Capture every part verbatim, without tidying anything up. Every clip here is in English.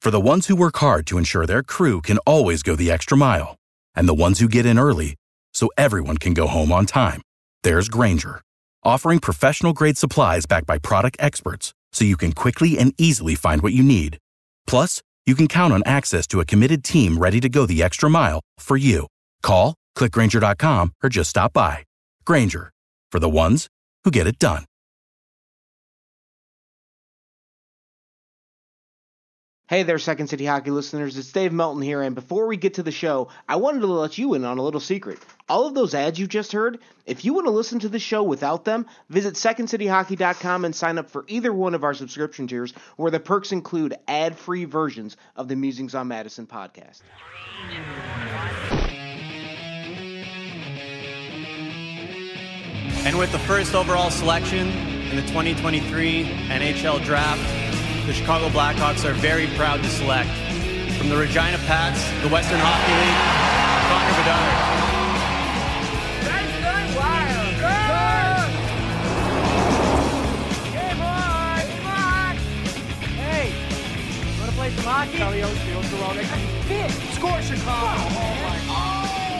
For the ones who work hard to ensure their crew can always go the extra mile, and the ones who get in early so everyone can go home on time, there's Grainger, offering professional-grade supplies backed by product experts so you can quickly and easily find what you need. Plus, you can count on access to a committed team ready to go the extra mile for you. Call, click Grainger dot com, or just stop by. Grainger, for the ones who get it done. Hey there, Second City Hockey listeners. It's Dave Melton here, and before we get to the show, I wanted to let you in on a little secret. All of those ads you just heard, if you want to listen to the show without them, visit second city hockey dot com and sign up for either one of our subscription tiers, where the perks include ad-free versions of the Musings on Madison podcast. And with the first overall selection in the twenty twenty-three N H L Draft, the Chicago Blackhawks are very proud to select from the Regina Pats, the Western Hockey League, Connor Bedard. That's good, wild. Good. Hey, boy, come on. Hey, want to play some hockey? Elio, Shields, Verona. Fit. Score, Chicago. Oh, my God.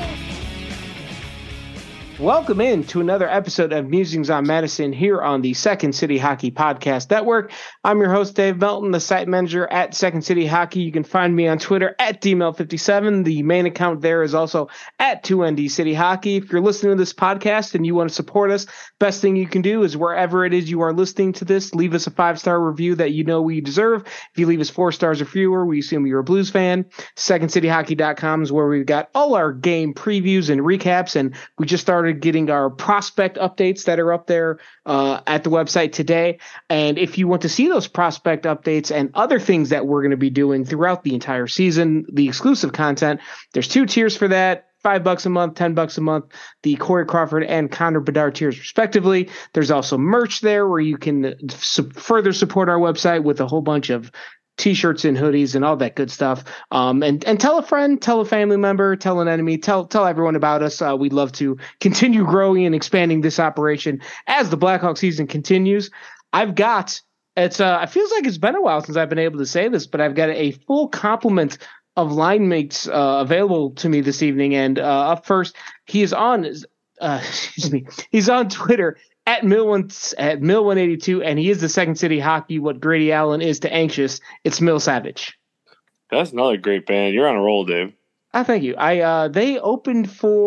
Welcome in to another episode of Musings on Madison here on the Second City Hockey Podcast Network. I'm your host, Dave Melton, the site manager at Second City Hockey. You can find me on Twitter at D Mel fifty-seven. The main account there is also at two N D City Hockey. If you're listening to this podcast and you want to support us, best thing you can do is wherever it is you are listening to this, leave us a five-star review that you know we deserve. If you leave us four stars or fewer, we assume you're a Blues fan. second city hockey dot com is where we've got all our game previews and recaps, and we just started getting our prospect updates that are up there uh, at the website today. And if you want to see those prospect updates and other things that we're going to be doing throughout the entire season, the exclusive content, there's two tiers for that. Five bucks a month, ten bucks a month, the Corey Crawford and Connor Bedard tiers respectively. There's also merch there where you can su- further support our website with a whole bunch of T-shirts and hoodies and all that good stuff. Um, and, and tell a friend, tell a family member, tell an enemy, tell tell everyone about us. Uh, we'd love to continue growing and expanding this operation as the Blackhawk season continues. I've got, it's uh, it feels like it's been a while since I've been able to say this, but I've got a full complement of line mates uh, available to me this evening. And uh, up first, he is on, uh, excuse me, he's on Twitter at Mill one at Mill one eighty-two, and he is the Second City Hockey. What Grady Allen is to Anxious, it's Mill Savage. That's another great band. You're on a roll, Dave. I thank you. I uh, they opened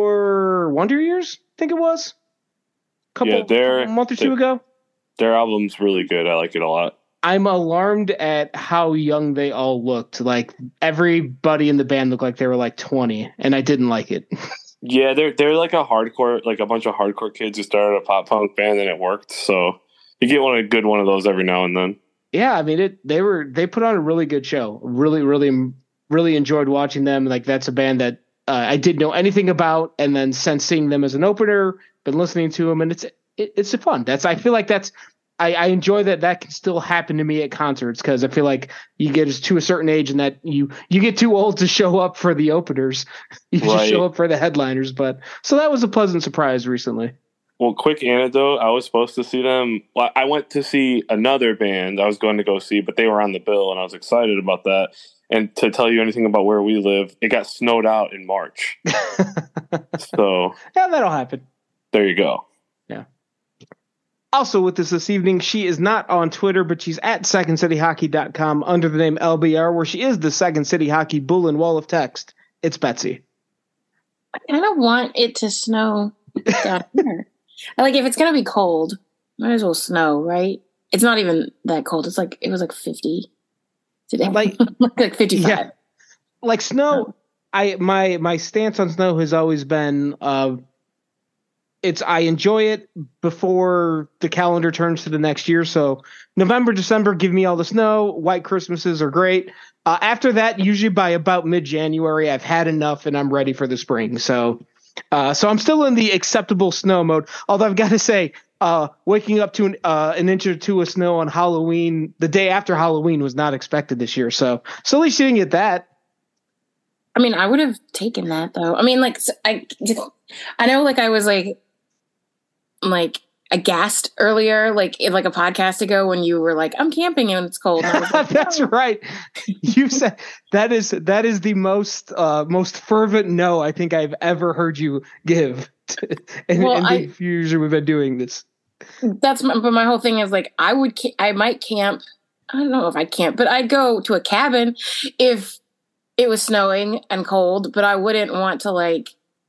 for Wonder Years, I think it was. A couple, yeah, they're, a month or two ago. Their album's really good. I like it a lot. I'm alarmed at how young they all looked. Like everybody in the band looked like they were like twenty, and I didn't like it. Yeah, they're they're like a hardcore, like a bunch of hardcore kids who started a pop punk band and it worked. So you get one a good one of those every now and then. Yeah, I mean it. They were they put on a really good show. Really, really, really enjoyed watching them. Like that's a band that uh, I didn't know anything about, and then since seeing them as an opener, been listening to them, and it's it, it's fun. That's I feel like that's. I, I enjoy that that can still happen to me at concerts because I feel like you get to a certain age and that you, you get too old to show up for the openers. You right. just show up for the headliners. But so that was a pleasant surprise recently. Well, quick anecdote. I was supposed to see them. Well, I went to see another band I was going to go see, but they were on the bill and I was excited about that. And to tell you anything about where we live, it got snowed out in March. So yeah, that'll happen. There you go. Yeah. Also with us this evening, she is not on Twitter, but she's at second city hockey dot com under the name L B R, where she is the Second City Hockey Bull and Wall of Text. It's Betsy. I kind of want it to snow down here. Like, if it's going to be cold, might as well snow, right? It's not even that cold. It's like, it was like fifty today. Like, like fifty-five. Yeah. Like snow, I my my stance on snow has always been uh, it's I enjoy it before the calendar turns to the next year. So November, December, give me all the snow. White Christmases are great. Uh, after that, usually by about mid-January, I've had enough and I'm ready for the spring. So, uh, so I'm still in the acceptable snow mode. Although I've got to say, uh, waking up to an, uh, an inch or two of snow on Halloween, the day after Halloween, was not expected this year. So, so at least you didn't get that. I mean, I would have taken that though. I mean, like, I, I know, like, I was like, like, aghast earlier, like in like a podcast ago when you were like, I'm camping and it's cold. And I was like, That's "No." right. You said that is that is the most uh, most fervent no I think I've ever heard you give in, Well, in the I- few years we've been doing this. That's my, but my whole thing is like, I would, ca- I might camp. I don't know if I'd camp, but I'd go to a cabin if it was snowing and cold, but I wouldn't want to like,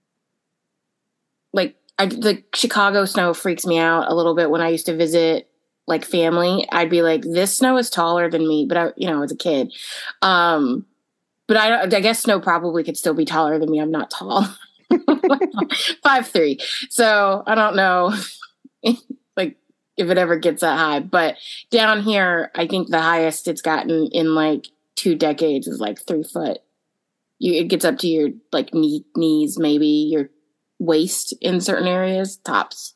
like I, the Chicago snow freaks me out a little bit when I used to visit like family. I'd be like, this snow is taller than me, but I, you know, as a kid. Um, but I, I guess snow probably could still be taller than me. I'm not tall. five three. So I don't know like if it ever gets that high, but down here, I think the highest it's gotten in like two decades is like three foot. You, it gets up to your like knee, knees, maybe your waist in certain areas, tops.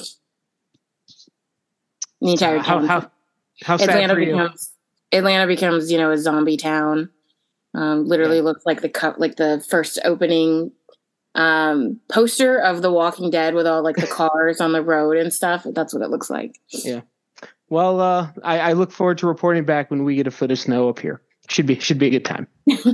The entire How town. how how sad Atlanta for you. becomes Atlanta becomes, you know, a zombie town. Um, literally Yeah. looks like the cup, like the first opening um, poster of The Walking Dead with all like the cars on the road and stuff. That's what it looks like. Well, uh, I, I look forward to reporting back when we get a foot of snow up here. Should be should be a good time.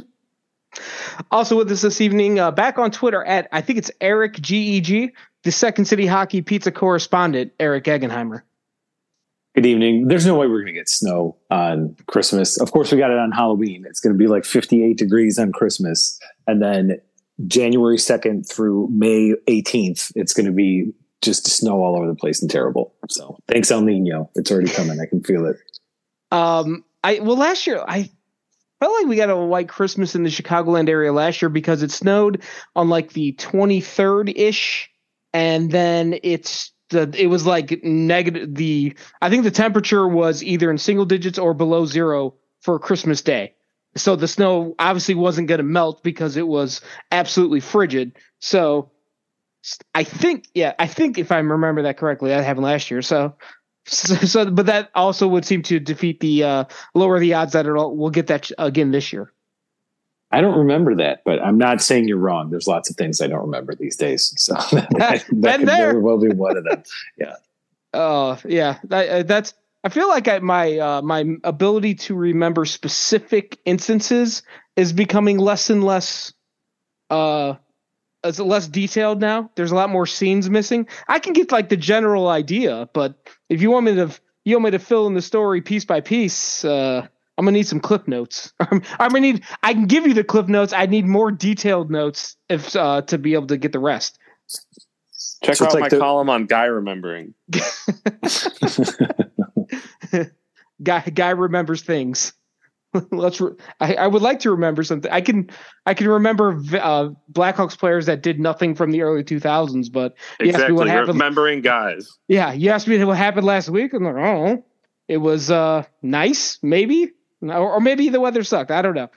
Also with us this evening, uh, back on Twitter at I think it's Eric G E G, the Second City Hockey Pizza correspondent, Eric Eggenheimer. Good evening. There's no way we're going to get snow on Christmas. Of course, we got it on Halloween. It's going to be like fifty-eight degrees on Christmas. And then January second through May eighteenth, it's going to be just snow all over the place and terrible. So thanks, El Nino. It's already coming. I can feel it. Um, I well last year I felt like we got a white Christmas in the Chicagoland area last year because it snowed on like the twenty-third ish, and then it's the it was like negative. The I think the temperature was either in single digits or below zero for Christmas Day. So the snow obviously wasn't going to melt because it was absolutely frigid. So I think, yeah, I think if I remember that correctly, that happened last year. So, so, so but that also would seem to defeat the uh, lower the odds that it'll we'll get that again this year. I don't remember that, but I'm not saying you're wrong. There's lots of things I don't remember these days. So that, that Been could there. very well be one of them. Yeah. Oh, uh, yeah, that, uh, that's. I feel like I, my uh, my ability to remember specific instances is becoming less and less. Uh, it's less detailed now. There's a lot more scenes missing. I can get like the general idea, but if you want me to, you want me to fill in the story piece by piece, uh, I'm gonna need some clip notes. I'm gonna need. I can give you the clip notes. I need more detailed notes if uh, to be able to get the rest. Check So it's out like my the- column on Guy remembering. guy guy remembers things. Let's. Re- I, I would like to remember something. I can. I can remember uh, Blackhawks players that did nothing from the early two thousands. But you asked me what Exactly. happened. Remembering guys. Yeah, you asked me what happened last week. I'm like, oh, it was uh, nice, maybe, or, or maybe the weather sucked. I don't know.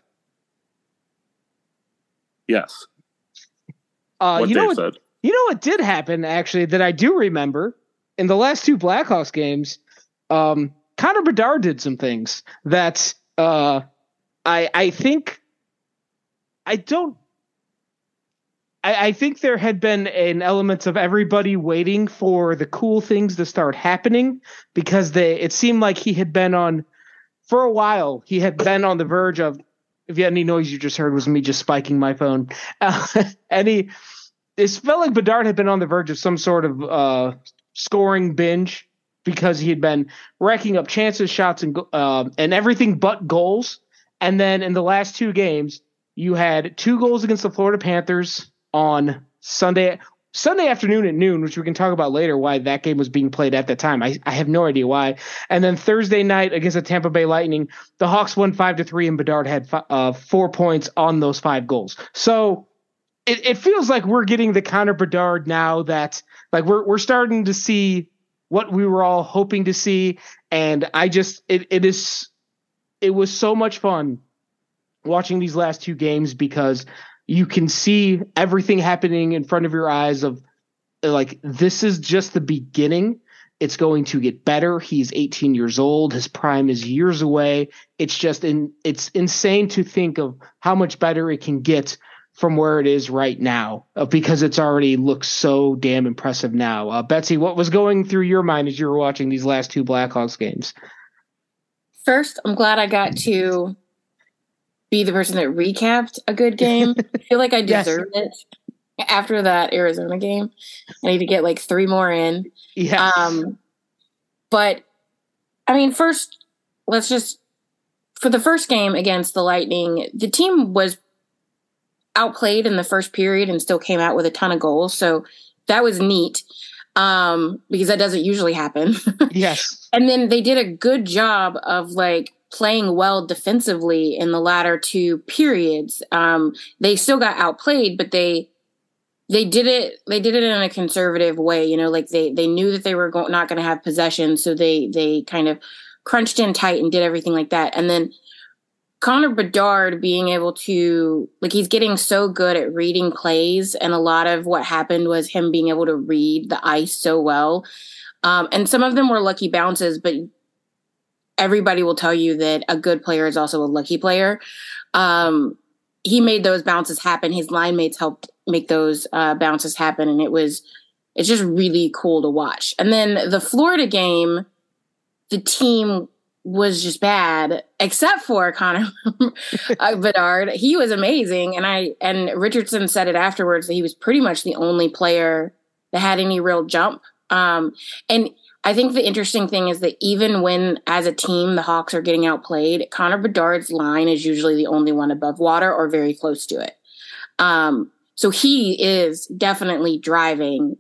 Yes. Uh, what you Dave know what? said. You know what did happen actually that I do remember in the last two Blackhawks games. Um, Connor Bedard did some things that uh, I I think I don't. I, I think there had been an element of everybody waiting for the cool things to start happening because they it seemed like he had been on for a while. He had been on the verge of. If you had any noise you just heard was me just spiking my phone. Uh, and he, it felt like Bedard had been on the verge of some sort of uh, scoring binge because he had been racking up chances, shots, and uh, and everything but goals. And then in the last two games, you had two goals against the Florida Panthers on Sunday Sunday afternoon at noon, which we can talk about later why that game was being played at that time. I, I have no idea why. And then Thursday night against the Tampa Bay Lightning, the Hawks won five to three, and Bedard had fi- uh, four points on those five goals. So it, it feels like we're getting the Connor Bedard now that like we're we're starting to see what we were all hoping to see. And I just it it is it was so much fun watching these last two games because you can see everything happening in front of your eyes of like, this is just the beginning. It's going to get better. He's eighteen years old. His prime is years away. It's just in, it's insane to think of how much better it can get from where it is right now uh, because it's already looks so damn impressive now. Uh, Betsy, what was going through your mind as you were watching these last two Blackhawks games? First, I'm glad I got to be the person that recapped a good game. I feel like I deserve yes. it after that Arizona game. I need to get like three more in. Yeah. Um, but I mean, first, let's just, for the first game against the Lightning, the team was outplayed in the first period and still came out with a ton of goals. So that was neat um, because that doesn't usually happen. Yes. And then they did a good job of like playing well defensively in the latter two periods. Um, they still got outplayed, but they they did it. They did it in a conservative way. You know, like they they knew that they were go- not going to have possession, so they they kind of crunched in tight and did everything like that. And then Connor Bedard being able to, like, he's getting so good at reading plays, and a lot of what happened was him being able to read the ice so well. Um, and some of them were lucky bounces, but everybody will tell you that a good player is also a lucky player. Um, he made those bounces happen. His line mates helped make those uh, bounces happen, and it was, it's just really cool to watch. And then the Florida game, the team was just bad, except for Connor Bedard. He was amazing. And I, and Richardson said it afterwards that he was pretty much the only player that had any real jump. Um, and I think the interesting thing is that even when as a team, the Hawks are getting outplayed, Connor Bedard's line is usually the only one above water or very close to it. Um, so he is definitely driving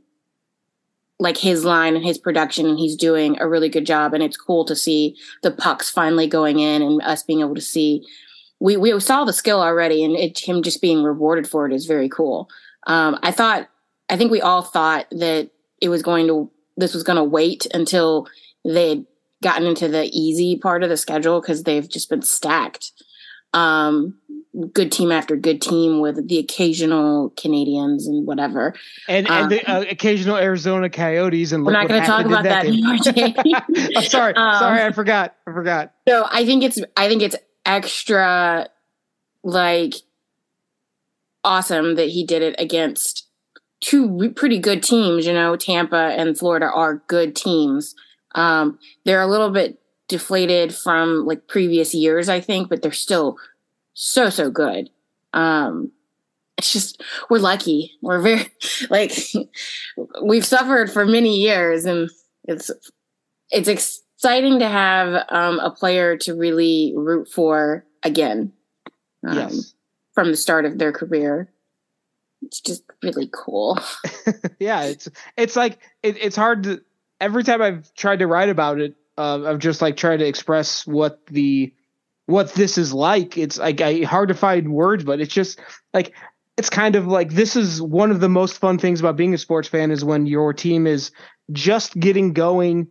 like his line and his production, and he's doing a really good job. And it's cool to see the pucks finally going in and us being able to see, we, we saw the skill already, and it, him just being rewarded for it is very cool. Um, I thought, I think we all thought that it was going to, this was going to wait until they had gotten into the easy part of the schedule, because they've just been stacked. Um, good team after good team with the occasional Canadians and whatever. And, and um, the uh, occasional Arizona Coyotes. And we're not going to talk about that, that anymore, Jay. Oh, sorry. Um, sorry. I forgot. I forgot. So I think it's, I think it's extra like awesome that he did it against two pretty good teams. You know, Tampa and Florida are good teams. Um, they're a little bit deflated from like previous years, I think, but they're still so, so good. Um, it's just, we're lucky. We're very, like, we've suffered for many years, and it's, it's exciting to have um, a player to really root for again um, yes. from the start of their career. It's just really cool. Yeah. It's, it's like, it, it's hard to, every time I've tried to write about it, uh, I've just like tried to express what the, what this is like. It's like I, hard to find words, but it's just like, it's kind of like, this is one of the most fun things about being a sports fan, is when your team is just getting going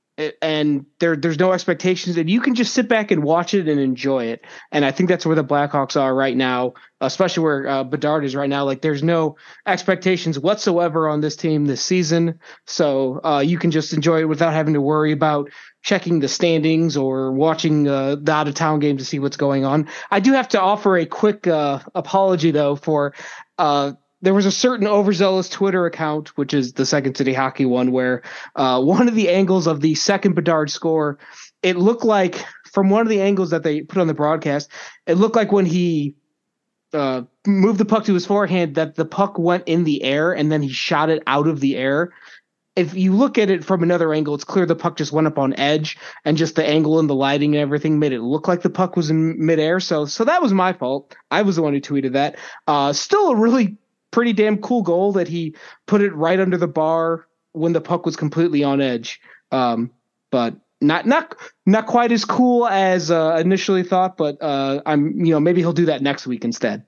and there, there's no expectations, and you can just sit back and watch it and enjoy it. And I think that's where the Blackhawks are right now, especially where uh, Bedard is right now. Like, there's no expectations whatsoever on this team this season. So uh, you can just enjoy it without having to worry about checking the standings or watching uh, the out of town game to see what's going on. I do have to offer a quick uh, apology though for, uh, there was a certain overzealous Twitter account, which is the Second City Hockey one, where uh, one of the angles of the second Bedard score, it looked like, from one of the angles that they put on the broadcast, it looked like when he uh, moved the puck to his forehand, that the puck went in the air and then he shot it out of the air. If you look at it from another angle, it's clear the puck just went up on edge, and just the angle and the lighting and everything made it look like the puck was in midair. So, so that was my fault. I was the one who tweeted that. Uh, still a really pretty damn cool goal that he put it right under the bar when the puck was completely on edge. Um, but not, not, not quite as cool as uh, initially thought, but uh, I'm, you know, maybe he'll do that next week instead.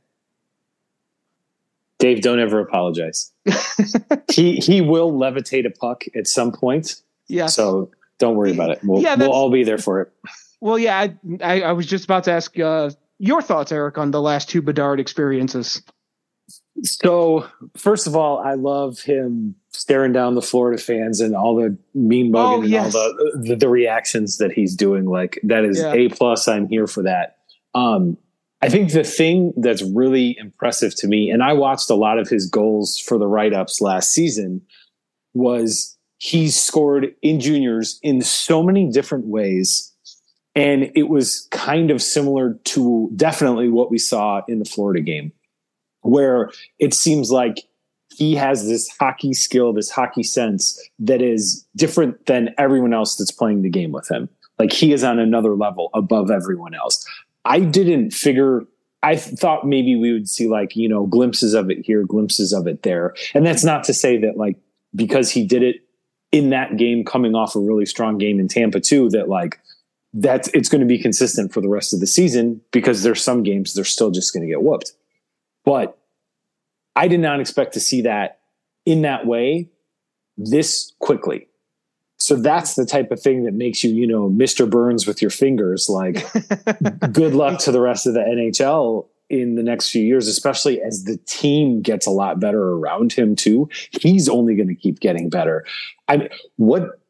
Dave, don't ever apologize. he, he will levitate a puck at some point. Yeah. So don't worry about it. We'll, yeah, we'll all be there for it. Well, yeah, I, I, I was just about to ask uh, your thoughts, Eric, on the last two Bedard experiences. So, first of all, I love him staring down the Florida fans and all the mean mugging oh, and yes. all the, the the reactions that he's doing. Like, that is yeah. A plus. I'm here for that. Um, I think the thing that's really impressive to me, and I watched a lot of his goals for the write-ups last season, was he scored in juniors in so many different ways. And it was kind of similar to definitely what we saw in the Florida game, where it seems like he has this hockey skill, this hockey sense that is different than everyone else that's playing the game with him. Like he is on another level above everyone else. I didn't figure, I thought maybe we would see like, you know, glimpses of it here, glimpses of it there. And that's not to say that like, because he did it in that game coming off a really strong game in Tampa too, that like, that's, it's going to be consistent for the rest of the season, because there's some games they're still just going to get whooped. But I did not expect to see that in that way this quickly. So that's the type of thing that makes you, you know, Mister Burns with your fingers, like good luck to the rest of the N H L in the next few years, especially as the team gets a lot better around him too. He's only going to keep getting better. I mean, what,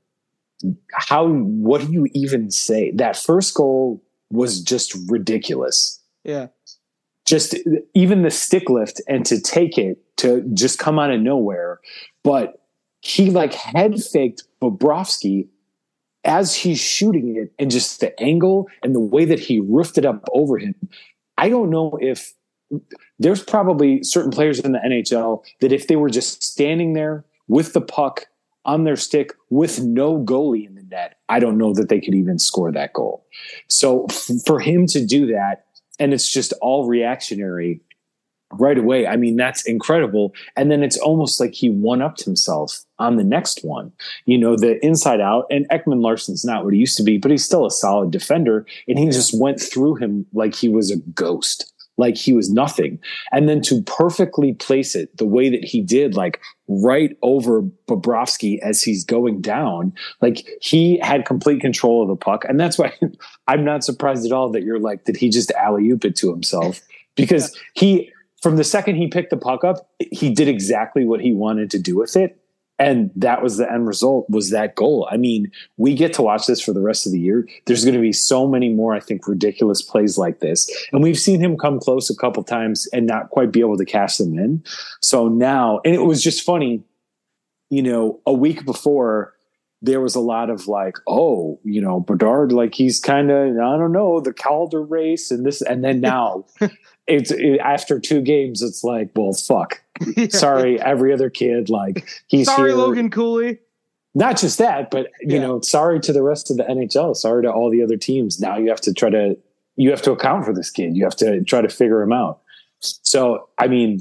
how, what do you even say? That first goal was just ridiculous. Yeah. Just even the stick lift and to take it to just come out of nowhere. But he like head faked Bobrovsky as he's shooting it, and just the angle and the way that he roofed it up over him. I don't know if there's probably certain players in the N H L that if they were just standing there with the puck on their stick with no goalie in the net, I don't know that they could even score that goal. So f- for him to do that, and it's just all reactionary right away, I mean, that's incredible. And then it's almost like he one-upped himself on the next one. You know, the inside out, and Ekman Larsson's not what he used to be, but he's still a solid defender. And he just went through him like he was a ghost, like he was nothing. And then to perfectly place it the way that he did, like right over Bobrovsky as he's going down, like he had complete control of the puck. And that's why I'm not surprised at all that you're like, did he just alley-oop it to himself? Because he, from the second he picked the puck up, he did exactly what he wanted to do with it. And that was the end result, was that goal. I mean, we get to watch this for the rest of the year. There's going to be so many more, I think, ridiculous plays like this. And we've seen him come close a couple times and not quite be able to cash them in. So now, and it was just funny, you know, a week before, there was a lot of like, oh, you know, Bedard, like he's kind of, I don't know, the Calder race and this. And then now it's it, after two games, it's like, well, fuck. Yeah. Sorry, every other kid, like he's sorry, here. Logan Cooley. Not just that, but you yeah. know, sorry to the rest of the N H L. Sorry to all the other teams. Now you have to try to, you have to account for this kid. You have to try to figure him out. So, I mean,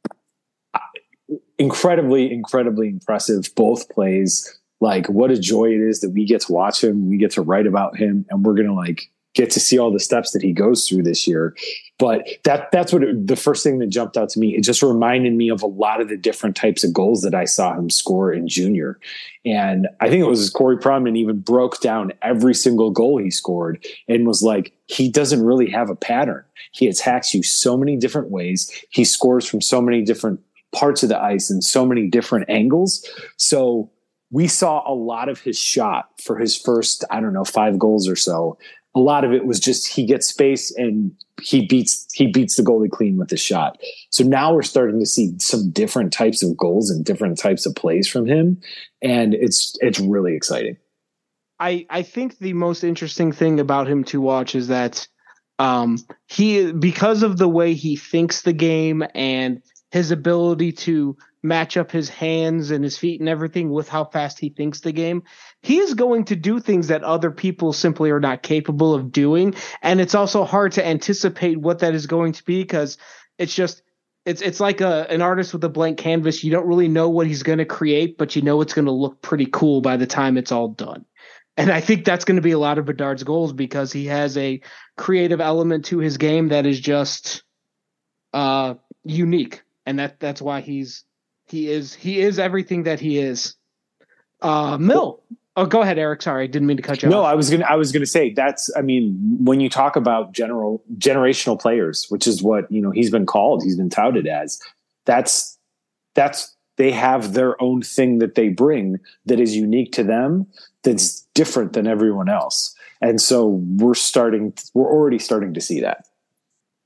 incredibly, incredibly impressive, both plays. Like what a joy it is that we get to watch him. We get to write about him, and we're going to like get to see all the steps that he goes through this year. But that that's what it, the first thing that jumped out to me. It just reminded me of a lot of the different types of goals that I saw him score in junior. And I think it was Corey Pronman even broke down every single goal he scored and was like, he doesn't really have a pattern. He attacks you so many different ways. He scores from so many different parts of the ice and so many different angles. So we saw a lot of his shot for his first, I don't know, five goals or so. A lot of it was just he gets space and he beats he beats the goalie clean with his shot. So now we're starting to see some different types of goals and different types of plays from him, and it's it's really exciting. I I think the most interesting thing about him to watch is that um, he, because of the way he thinks the game and his ability to match up his hands and his feet and everything with how fast he thinks the game, he is going to do things that other people simply are not capable of doing. And it's also hard to anticipate what that is going to be, because it's just, it's, it's like a, an artist with a blank canvas. You don't really know what he's going to create, but you know, it's going to look pretty cool by the time it's all done. And I think that's going to be a lot of Bedard's goals, because he has a creative element to his game that is just uh, unique. And that that's why he's, He is he is everything that he is. Uh, Mill. Oh, go ahead, Eric. Sorry, didn't mean to cut you no, off. No, I was gonna I was gonna say that's. I mean, when you talk about general generational players, which is what you know he's been called, he's been touted as. That's that's they have their own thing that they bring that is unique to them. That's different than everyone else, and so we're starting. We're already starting to see that.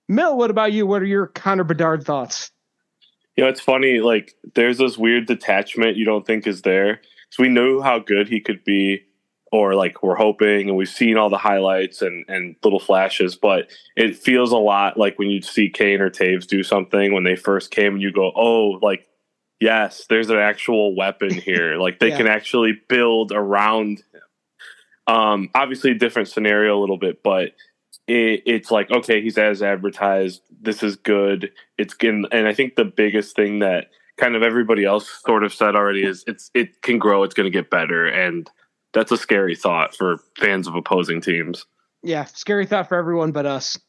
Mill, what about you? What are your Connor Bedard thoughts? You know, it's funny. Like, there's this weird detachment you don't think is there. So we knew how good he could be, or like we're hoping, and we've seen all the highlights and, and little flashes, but it feels a lot like when you see Kane or Taves do something when they first came and you go, oh, like, yes, there's an actual weapon here. Like they yeah. can actually build around him. Um, obviously a different scenario a little bit, but it, it's like, okay, he's as advertised. This is good. It's good. And I think the biggest thing that kind of everybody else sort of said already is it's, it can grow. It's going to get better. And that's a scary thought for fans of opposing teams. Yeah. Scary thought for everyone but us.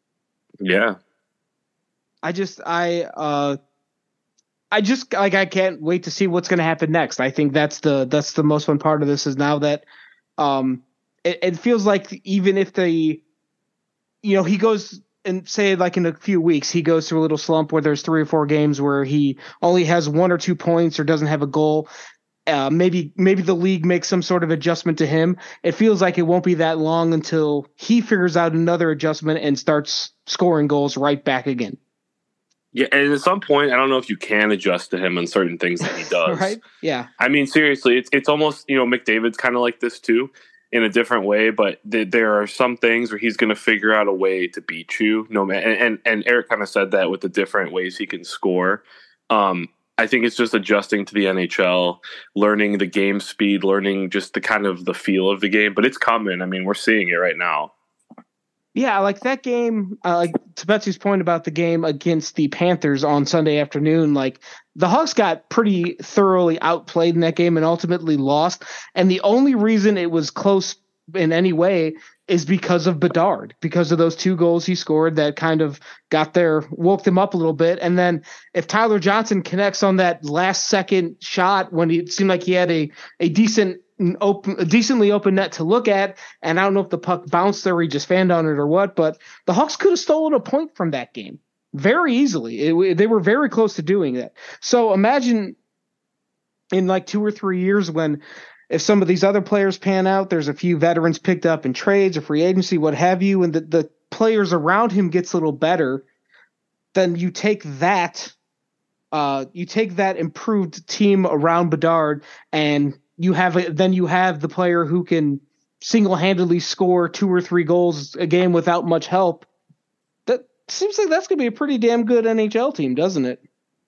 Yeah. I just, I, uh, I just like, I can't wait to see what's going to happen next. I think that's the, that's the most fun part of this is now that, um, it, it feels like even if the, you know, he goes and say like in a few weeks, he goes through a little slump where there's three or four games where he only has one or two points or doesn't have a goal. Uh, maybe, maybe the league makes some sort of adjustment to him. It feels like it won't be that long until he figures out another adjustment and starts scoring goals right back again. Yeah. And at some point, I don't know if you can adjust to him on certain things that he does. Right. Yeah. I mean, seriously, it's, it's almost, you know, McDavid's kind of like this too, in a different way, but th- there are some things where he's going to figure out a way to beat you. No man, and, and and Eric kind of said that with the different ways he can score. Um, I think it's just adjusting to the N H L, learning the game speed, learning just the kind of the feel of the game. But it's coming. I mean, we're seeing it right now. Yeah, like that game, uh, like to Betsy's point about the game against the Panthers on Sunday afternoon, like the Hawks got pretty thoroughly outplayed in that game and ultimately lost. And the only reason it was close in any way is because of Bedard, because of those two goals he scored that kind of got there, woke them up a little bit. And then if Tyler Johnson connects on that last second shot when he, it seemed like he had a, a decent open, a decently open net to look at, and I don't know if the puck bounced there or he just fanned on it or what, but the Hawks could have stolen a point from that game very easily. It, they were very close to doing that. So imagine in like two or three years when if some of these other players pan out, there's a few veterans picked up in trades or free agency, what have you, and the, the players around him gets a little better, then you take that, uh, you take that improved team around Bedard and you have a, then you have the player who can single-handedly score two or three goals a game without much help. That seems like that's going to be a pretty damn good N H L team, doesn't it?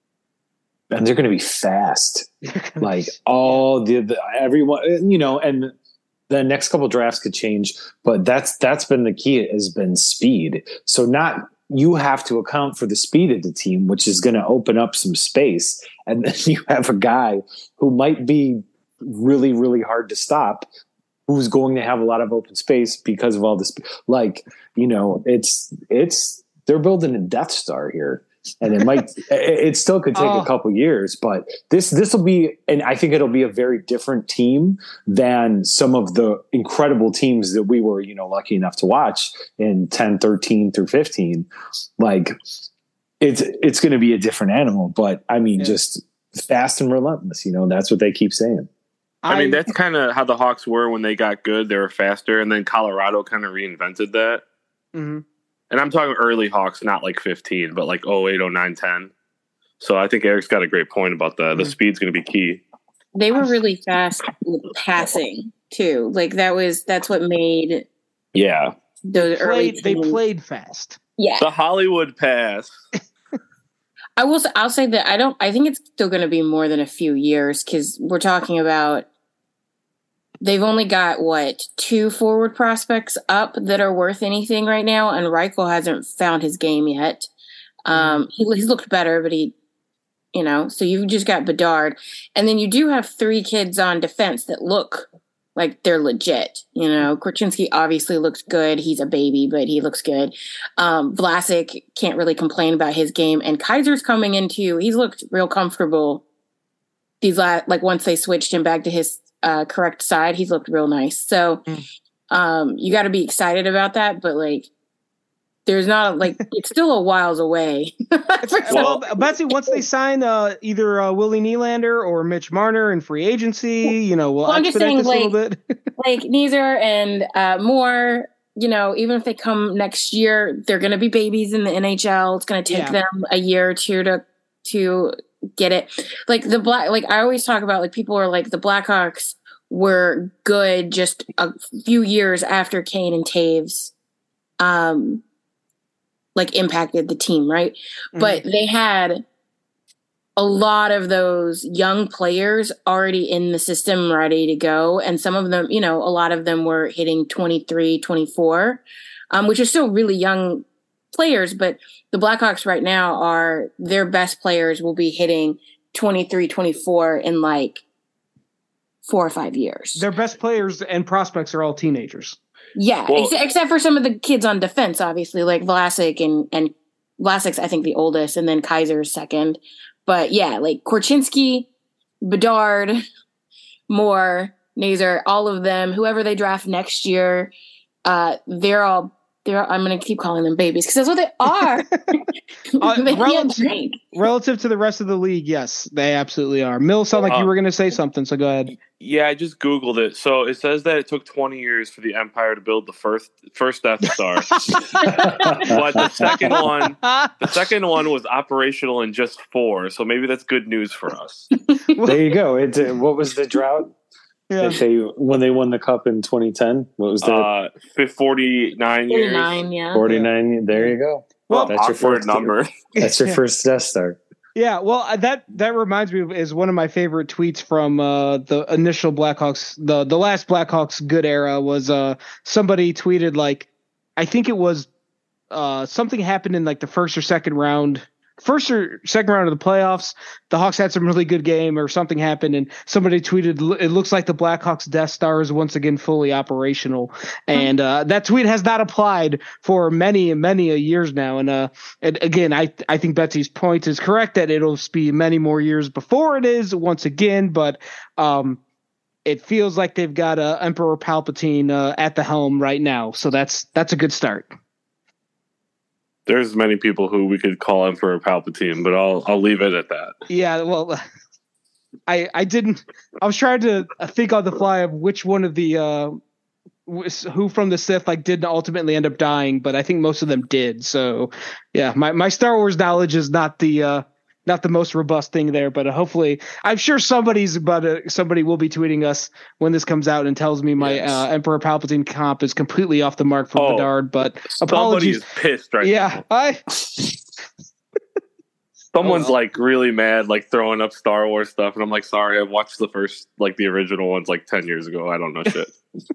And they're going to be fast. Like all the, the everyone, you know, and the next couple drafts could change, but that's that's been the key, has been speed. So not you have to account for the speed of the team, which is going to open up some space, and then you have a guy who might be really, really hard to stop, who's going to have a lot of open space because of all this. Like, you know, it's, it's, they're building a Death Star here, and it might, it still could take oh. a couple years, but this, this will be, and I think it'll be a very different team than some of the incredible teams that we were, you know, lucky enough to watch in ten, thirteen through fifteen. Like it's, it's going to be a different animal, but I mean, yeah. just fast and relentless, you know, that's what they keep saying. I mean, that's kind of how the Hawks were when they got good. They were faster, and then Colorado kind of reinvented that. Mm-hmm. And I'm talking early Hawks, not like fifteen, but like oh eight, oh nine, ten. So I think Eric's got a great point about that. Mm-hmm. The speed's going to be key. They were really fast with passing, too. Like, that was, that's what made yeah those they early played, They played fast. Yeah. The Hollywood pass. I will. I'll say that I don't. I think it's still going to be more than a few years because we're talking about. They've only got what two forward prospects up that are worth anything right now, and Reichel hasn't found his game yet. Um, he, he's looked better, but he, you know. So you've just got Bedard, and then you do have three kids on defense that look like they're legit. You know, Korchinski obviously looks good. He's a baby, but he looks good. Um, Vlasic can't really complain about his game. And Kaiser's coming into, he's looked real comfortable. These la- like once they switched him back to his uh, correct side, he's looked real nice. So um, you got to be excited about that. But like, there's not like, it's still a whiles away. Well, Betsy, once they sign uh, either uh, Willie Nylander or Mitch Marner in free agency, you know, we'll, well I'm just saying, this like, a little bit. like Neezer and uh, Moore, you know, even if they come next year, they're going to be babies in the N H L. It's going to take Yeah. them a year or two to to get it. Like the black, like I always talk about, like people are like the Blackhawks were good just a few years after Kane and Taves, um, like impacted the team, right? Mm-hmm. But they had a lot of those young players already in the system ready to go. And some of them, you know, a lot of them were hitting twenty-three, twenty-four, um, which are still really young players. But the Blackhawks right now are, their best players will be hitting twenty-three, twenty-four in like four or five years. Their best players and prospects are all teenagers. Yeah, well, ex- except for some of the kids on defense, obviously, like Vlasic and, and Vlasic's, I think, the oldest, and then Kaiser's second. But yeah, like Korchinski, Bedard, Moore, Nazar, all of them, whoever they draft next year, uh, they're all, they're, I'm going to keep calling them babies because that's what they are. uh, they relative, relative to the rest of the league, yes, they absolutely are. Mill, sounded like uh, you were going to say something, so go ahead. Yeah, I just Googled it. So it says that it took twenty years for the Empire to build the first first Death Star. But the second one the second one was operational in just four, so maybe that's good news for us. There you go. It, uh, what was the drought? Yeah. They, when they won the cup in twenty ten? What was that? Uh, forty-nine years. forty-nine, yeah. forty-nine, yeah. There you go. Well, that's your first number. That's your first Death Star. Yeah, well, that that reminds me of is one of my favorite tweets from uh, the initial Blackhawks, the the last Blackhawks good era was uh, somebody tweeted like, I think it was uh, something happened in like the first or second round, first or second round of the playoffs. The Hawks had some really good game or something happened, and somebody tweeted, it looks like the Blackhawks Death Star is once again fully operational. And uh, that tweet has not applied for many and many a years now. And, uh, and again, I I think Betsy's point is correct that it'll be many more years before it is once again, but um, it feels like they've got uh, Emperor Palpatine uh, at the helm right now. So that's that's a good start. There's many people who we could call Emperor Palpatine, but I'll I'll leave it at that. Yeah, well, I I didn't. I was trying to think on the fly of which one of the uh, who from the Sith like didn't ultimately end up dying, but I think most of them did. So yeah, my, my Star Wars knowledge is not the uh, not the most robust thing there, but uh, hopefully, I'm sure somebody's about to, somebody will be tweeting us when this comes out and tells me my yes. uh, Emperor Palpatine comp is completely off the mark for oh, Bedard. But apologies, is pissed right yeah, now. Yeah, I. Someone's oh, like really mad, like throwing up Star Wars stuff, and I'm like, sorry, I watched the first, like the original ones, like ten years ago. I don't know shit.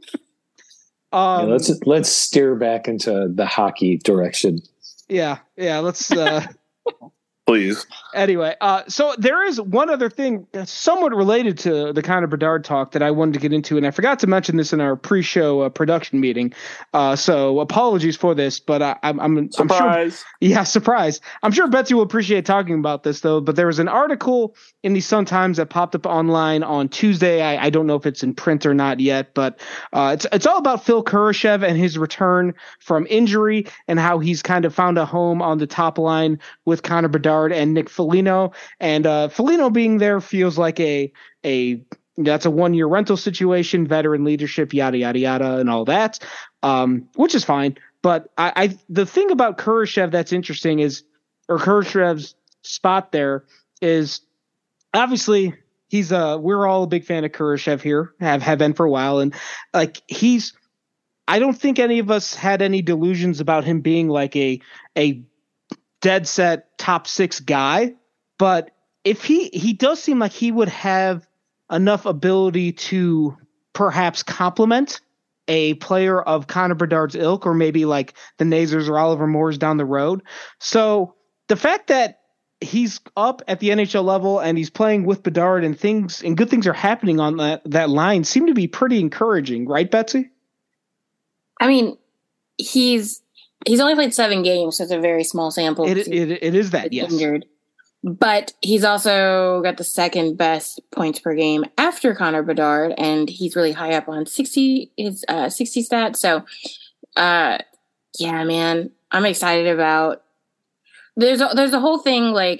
um, yeah, let's let's steer back into the hockey direction. Yeah, yeah, let's. Uh, Please. Anyway, uh, so there is one other thing somewhat related to the Connor Bedard talk that I wanted to get into, and I forgot to mention this in our pre-show uh, production meeting. Uh, so apologies for this, but I, I'm, I'm, surprise. I'm sure. Yeah, surprise. I'm sure Betsy will appreciate talking about this, though. But there was an article in the Sun-Times that popped up online on Tuesday. I, I don't know if it's in print or not yet, but uh, it's it's all about Phil Kurashev and his return from injury and how he's kind of found a home on the top line with Connor Bedard and Nick Foligno, and uh, Foligno being there feels like a a that's a one year rental situation, veteran leadership, yada yada yada, and all that, um, which is fine. But I, I the thing about Kurashev that's interesting is, or Kurashev's spot there is obviously he's uh we're all a big fan of Kurashev here, have have been for a while, and like he's I don't think any of us had any delusions about him being like a a dead set top six guy, but if he he does seem like he would have enough ability to perhaps complement a player of Connor Bedard's ilk, or maybe like the Nazars or Oliver Moores down the road. So the fact that he's up at the N H L level and he's playing with Bedard and things and good things are happening on that that line seem to be pretty encouraging, right, Betsy? I mean, he's He's only played seven games, so it's a very small sample. It, it, it is that, yes. Injured. But he's also got the second best points per game after Connor Bedard, and he's really high up on sixty his uh, sixty stats. So, uh, yeah, man, I'm excited about. There's a, there's a whole thing like uh,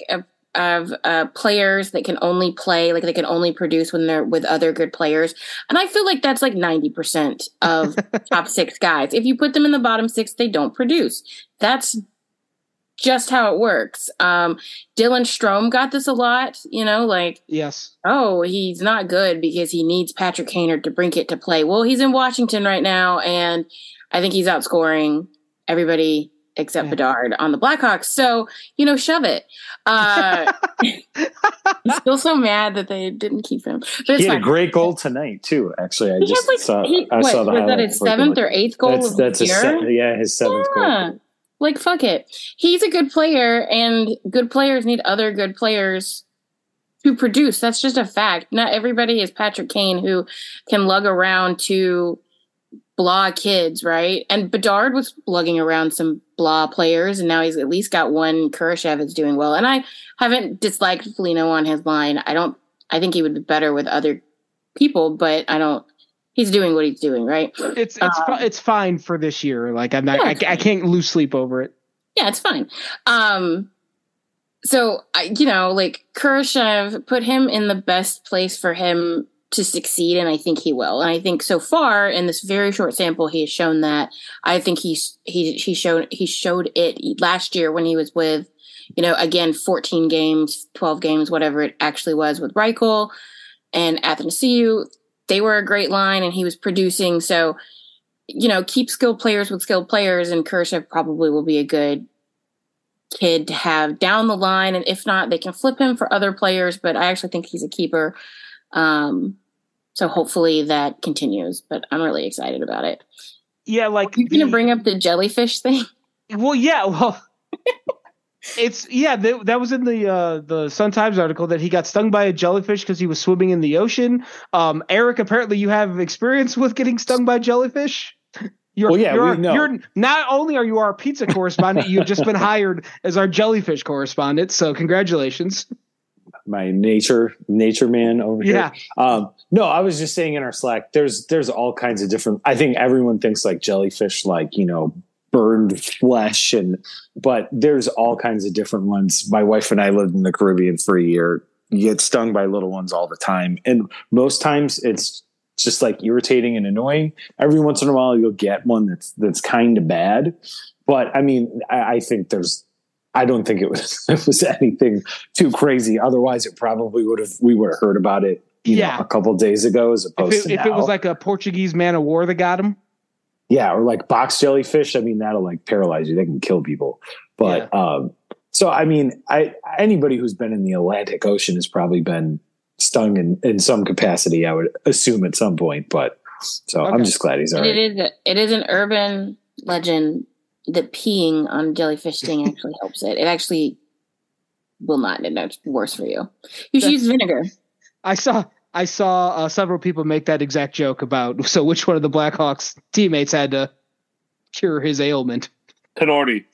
of uh, players that can only play, like they can only produce when they're with other good players. And I feel like that's like ninety percent of top six guys. If you put them in the bottom six, they don't produce. That's just how it works. Um, Dylan Strome got this a lot, you know, like, yes. Oh, he's not good because he needs Patrick Kane to bring it to play. Well, he's in Washington right now, and I think he's outscoring everybody except Bedard on the Blackhawks. So, you know, shove it. Uh, I'm still so mad that they didn't keep him. But it's he had fine. a great goal tonight too. Actually, I He just had, like, saw. he, I what, saw the was that highlight his before I seventh came or on. eighth goal That's, of that's the his year? se- yeah, his seventh Yeah. goal. Like, fuck it. He's a good player, and good players need other good players to produce. That's just a fact. Not everybody is Patrick Kane, who can lug around to blah kids, right? And Bedard was lugging around some blah players, and now he's at least got one. Kurashev is doing well. And I haven't disliked Foligno on his line. I don't. I think he would be better with other people, but I don't. He's doing what he's doing, right? It's it's um, fi- it's fine for this year. Like I'm not. Yeah, I, I can't lose sleep over it. Yeah, it's fine. Um, so I, you know, like Kurashev, put him in the best place for him to succeed, and I think he will. And I think so far in this very short sample, he has shown that. I think he's he he showed he showed it last year when he was with, you know, again fourteen games, twelve games, whatever it actually was with Reichel and Athanasiou. They were a great line, and he was producing. So, you know, keep skilled players with skilled players, and Kurashev probably will be a good kid to have down the line. And if not, they can flip him for other players. But I actually think he's a keeper. Um, so hopefully that continues. But I'm really excited about it. Yeah, like Are you going to bring up the jellyfish thing? Well, yeah, well. It's yeah. Th- that was in the uh, the Sun Times article that he got stung by a jellyfish because he was swimming in the ocean. Um, Eric, apparently you have experience with getting stung by jellyfish. You're, well, yeah, you're, we know. You're not only are you our pizza correspondent, you've just been hired as our jellyfish correspondent. So congratulations. My nature nature man over here. Yeah. Um, no, I was just saying in our Slack. There's there's all kinds of different. I think everyone thinks like jellyfish, like you know. Burned flesh, and but there's all kinds of different ones. My wife and I lived in the Caribbean for a year. You get stung by little ones all the time, and most times it's just like irritating and annoying. Every once in a while you'll get one that's that's kind of bad, but I mean I, I think there's I don't think it was it was anything too crazy. Otherwise it probably would have we would have heard about it you yeah. know, a couple days ago as opposed if it, to if now. it was like a Portuguese man of war that got him. Yeah, or like box jellyfish. I mean, that'll like paralyze you. They can kill people. But yeah. um, so, I mean, I anybody who's been in the Atlantic Ocean has probably been stung in, in some capacity, I would assume at some point. But so okay. I'm just glad he's all and right. It is, it is an urban legend that peeing on jellyfish sting actually helps it. It actually will not. No, it's worse for you. You should use vinegar. I saw... I saw uh, several people make that exact joke about, so which one of the Blackhawks teammates had to cure his ailment? Tenorti.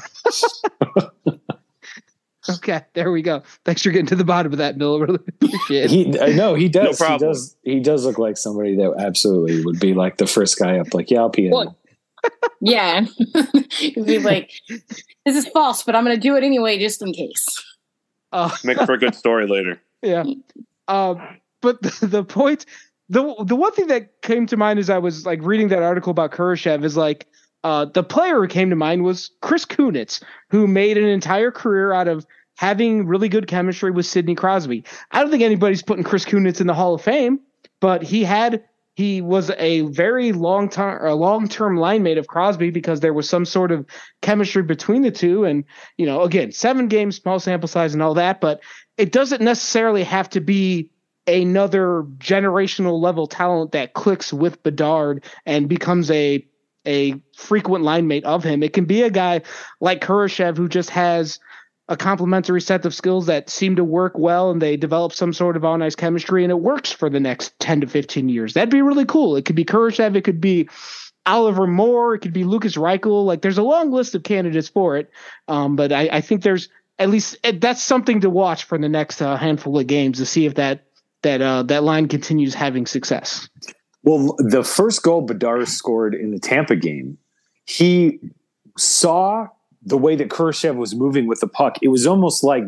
Okay, there we go. Thanks for getting to the bottom of that, Bill. Really appreciate it. He, no, he does. No he does. He does look like somebody that absolutely would be like the first guy up. Like, yeah, I'll pee in well, yeah. He'd be like, this is false, but I'm going to do it anyway, just in case. Uh, Make for a good story later. Yeah. Um, But the, the point, the the one thing that came to mind as I was like reading that article about Kurashev is like uh, the player who came to mind was Chris Kunitz, who made an entire career out of having really good chemistry with Sidney Crosby. I don't think anybody's putting Chris Kunitz in the Hall of Fame, but he had he was a very long time a long term line mate of Crosby because there was some sort of chemistry between the two. And you know, again, seven games, small sample size, and all that, but it doesn't necessarily have to be another generational level talent that clicks with Bedard and becomes a a frequent line mate of him. It can be a guy like Kurashev who just has a complementary set of skills that seem to work well, and they develop some sort of all nice chemistry, and it works for the next ten to fifteen years. That'd be really cool. It could be Kurashev, it could be Oliver Moore, it could be Lucas Reichel. Like there's a long list of candidates for it, um, but I, I think there's at least that's something to watch for the next uh, handful of games to see if that that uh, that line continues having success. Well, the first goal Bedard scored in the Tampa game, he saw the way that Kurashev was moving with the puck. It was almost like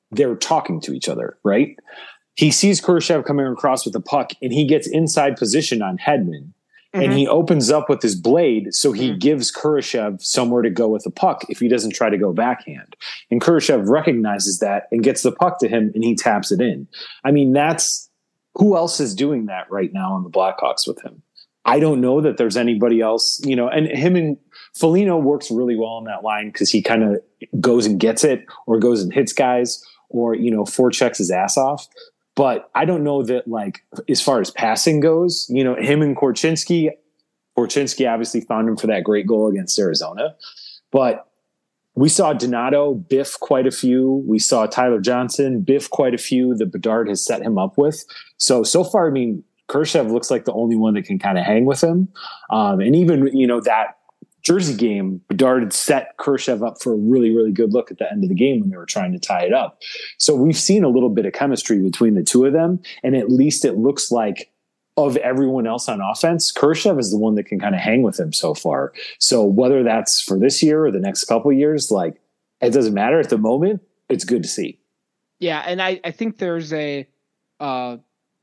they're talking to each other, right? He sees Kurashev coming across with the puck, and he gets inside position on Hedman. Mm-hmm. And he opens up with his blade, so he mm-hmm. gives Kurashev somewhere to go with the puck if he doesn't try to go backhand. And Kurashev recognizes that and gets the puck to him, and he taps it in. I mean, that's who else is doing that right now on the Blackhawks with him? I don't know that there's anybody else, you know, and him and Foligno works really well on that line because he kind of goes and gets it or goes and hits guys or, you know, forechecks his ass off. But I don't know that, like, as far as passing goes, you know, him and Korchinski, Korchinski obviously found him for that great goal against Arizona. But we saw Donato biff quite a few. We saw Tyler Johnson biff quite a few that Bedard has set him up with. So, so far, I mean, Kurashev looks like the only one that can kind of hang with him. Um, and even, you know, that Jersey game, Bedard had set Kurashev up for a really, really good look at the end of the game when they were trying to tie it up. So we've seen a little bit of chemistry between the two of them. And at least it looks like of everyone else on offense, Kurashev is the one that can kind of hang with him so far. So whether that's for this year or the next couple of years, like, it doesn't matter at the moment. It's good to see. Yeah. And I, I think there's a, uh,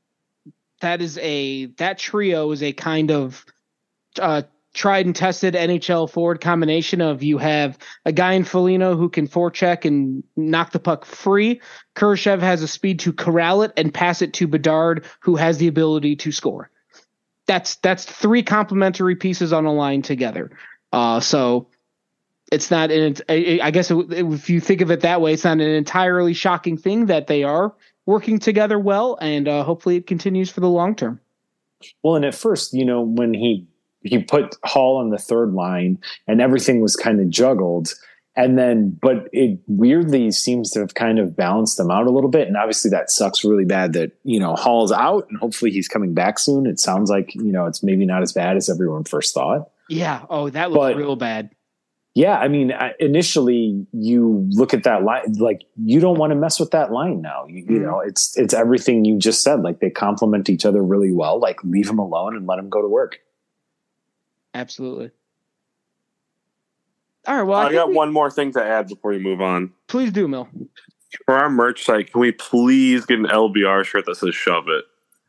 that is a, that trio is a kind of, uh, tried and tested N H L forward combination of you have a guy in Foligno who can forecheck and knock the puck free. Kurashev has a speed to corral it and pass it to Bedard, who has the ability to score. That's that's three complementary pieces on a line together. Uh, so it's not, and it's, I guess if you think of it that way, it's not an entirely shocking thing that they are working together well, and uh, hopefully it continues for the long term. Well, and at first, you know, when he he put Hall on the third line and everything was kind of juggled. And then, but it weirdly seems to have kind of balanced them out a little bit. And obviously that sucks really bad that, you know, Hall's out and hopefully he's coming back soon. It sounds like, you know, it's maybe not as bad as everyone first thought. Yeah. Oh, that looks but, real bad. Yeah. I mean, initially you look at that line, like you don't want to mess with that line now. You, mm. you know, it's, it's everything you just said. Like they complement each other really well. Like leave them alone and let them go to work. Absolutely. All right. Well, I, I got we, one more thing to add before you move on. Please do, Mill. For our merch site, can we please get an L B R shirt that says "Shove It"?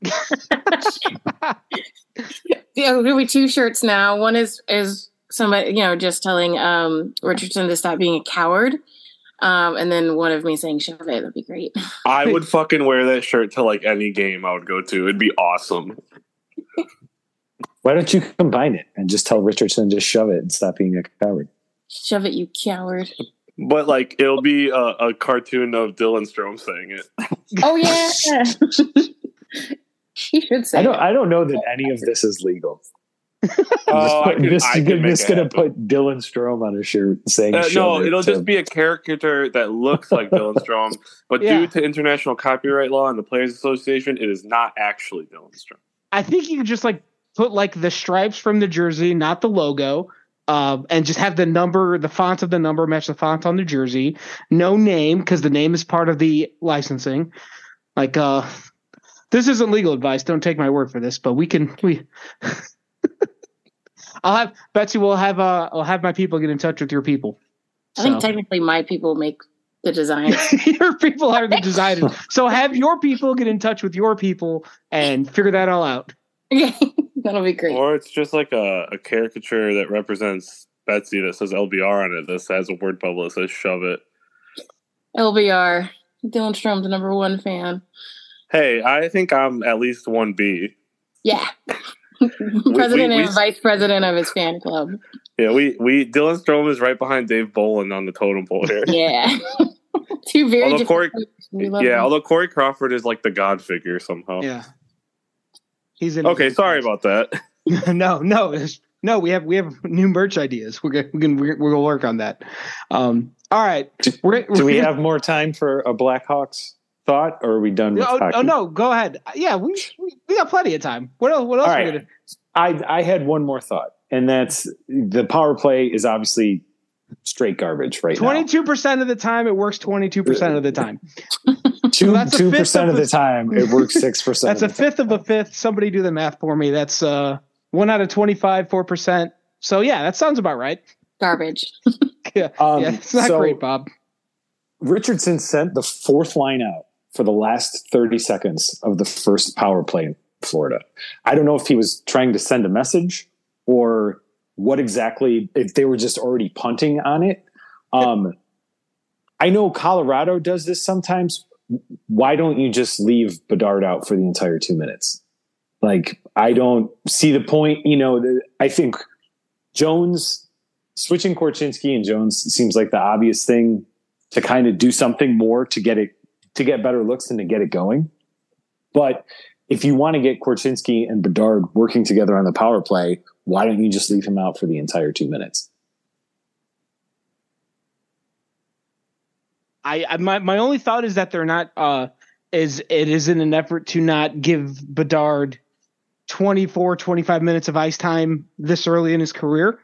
Yeah, we're gonna be two shirts now. One is is somebody, you know, just telling um, Richardson to stop being a coward, um, and then one of me saying "Shove It." That'd be great. I would fucking wear that shirt to like any game I would go to. It'd be awesome. Why don't you combine it and just tell Richardson just shove it and stop being a coward? Shove it, you coward. But like it'll be a, a cartoon of Dylan Strome saying it. Oh yeah. He should say I don't it. I don't know that any of this is legal. Oh, put, I can, this I can this make gonna it happen. put Dylan Strome on a shirt saying Uh, no, it it'll to, just be a caricature that looks like Dylan Strome, but Yeah. due to international copyright law and the Players Association, it is not actually Dylan Strome. I think you can just like put like the stripes from the jersey, not the logo, uh, and just have the number, the font of the number match the font on the jersey. No name, because the name is part of the licensing. Like, uh, this isn't legal advice. Don't take my word for this, but we can. We, I'll have Betsy. We'll have. Uh, I'll have my people get in touch with your people. I think So. technically my people make the designs. Your people are the designers. So have your people get in touch with your people and figure that all out. Okay, that'll be great. Or it's just like a, a caricature that represents Betsy that says L B R on it. This has a word bubble that says "Shove It." L B R. Dylan Strome's the number one fan. Hey, I think I'm at least one B. Yeah. President we, and we, vice president of his fan club. Yeah, we we Dylan Strome is right behind Dave Bolin on the totem pole here. Yeah. Two very although different Corey, we love yeah, them. although Corey Crawford is like the God figure somehow. Yeah. He's in. Okay, sorry about that. no, no, it's- no. We have we have new merch ideas. We're gonna we're gonna we're gonna work on that. Um. All right. Do, We're, do we we're- have more time for a Blackhawks thought, or are we done with Oh, hockey? oh no, go ahead. Yeah, we, we we got plenty of time. What else? What else? All are we right. gonna? I I had one more thought, and that's the power play is obviously straight garbage right Twenty-two percent of the time, it works. Twenty-two percent of the time. now. Two that's a two fifth percent of of the the- time, it works six percent. That's a fifth of a fifth. Somebody do the math for me. That's uh one out of twenty-five, four percent. So yeah, that sounds about right. Garbage. Yeah, Um, yeah, it's not so- great, Bob. Richardson sent the fourth line out for the last thirty seconds of the first power play in Florida. I don't know if he was trying to send a message or what exactly, if they were just already punting on it. Um, I know Colorado does this sometimes. Why don't you just leave Bedard out for the entire two minutes? Like, I don't see the point. You know, I think Jones, switching Korchinski and Jones seems like the obvious thing to kind of do something more to get it, to get better looks and to get it going. But if you want to get Korchinski and Bedard working together on the power play, why don't you just leave him out for the entire two minutes? I, I my, my only thought is that they're not uh is it is in an effort to not give Bedard twenty-four, twenty-five minutes of ice time this early in his career.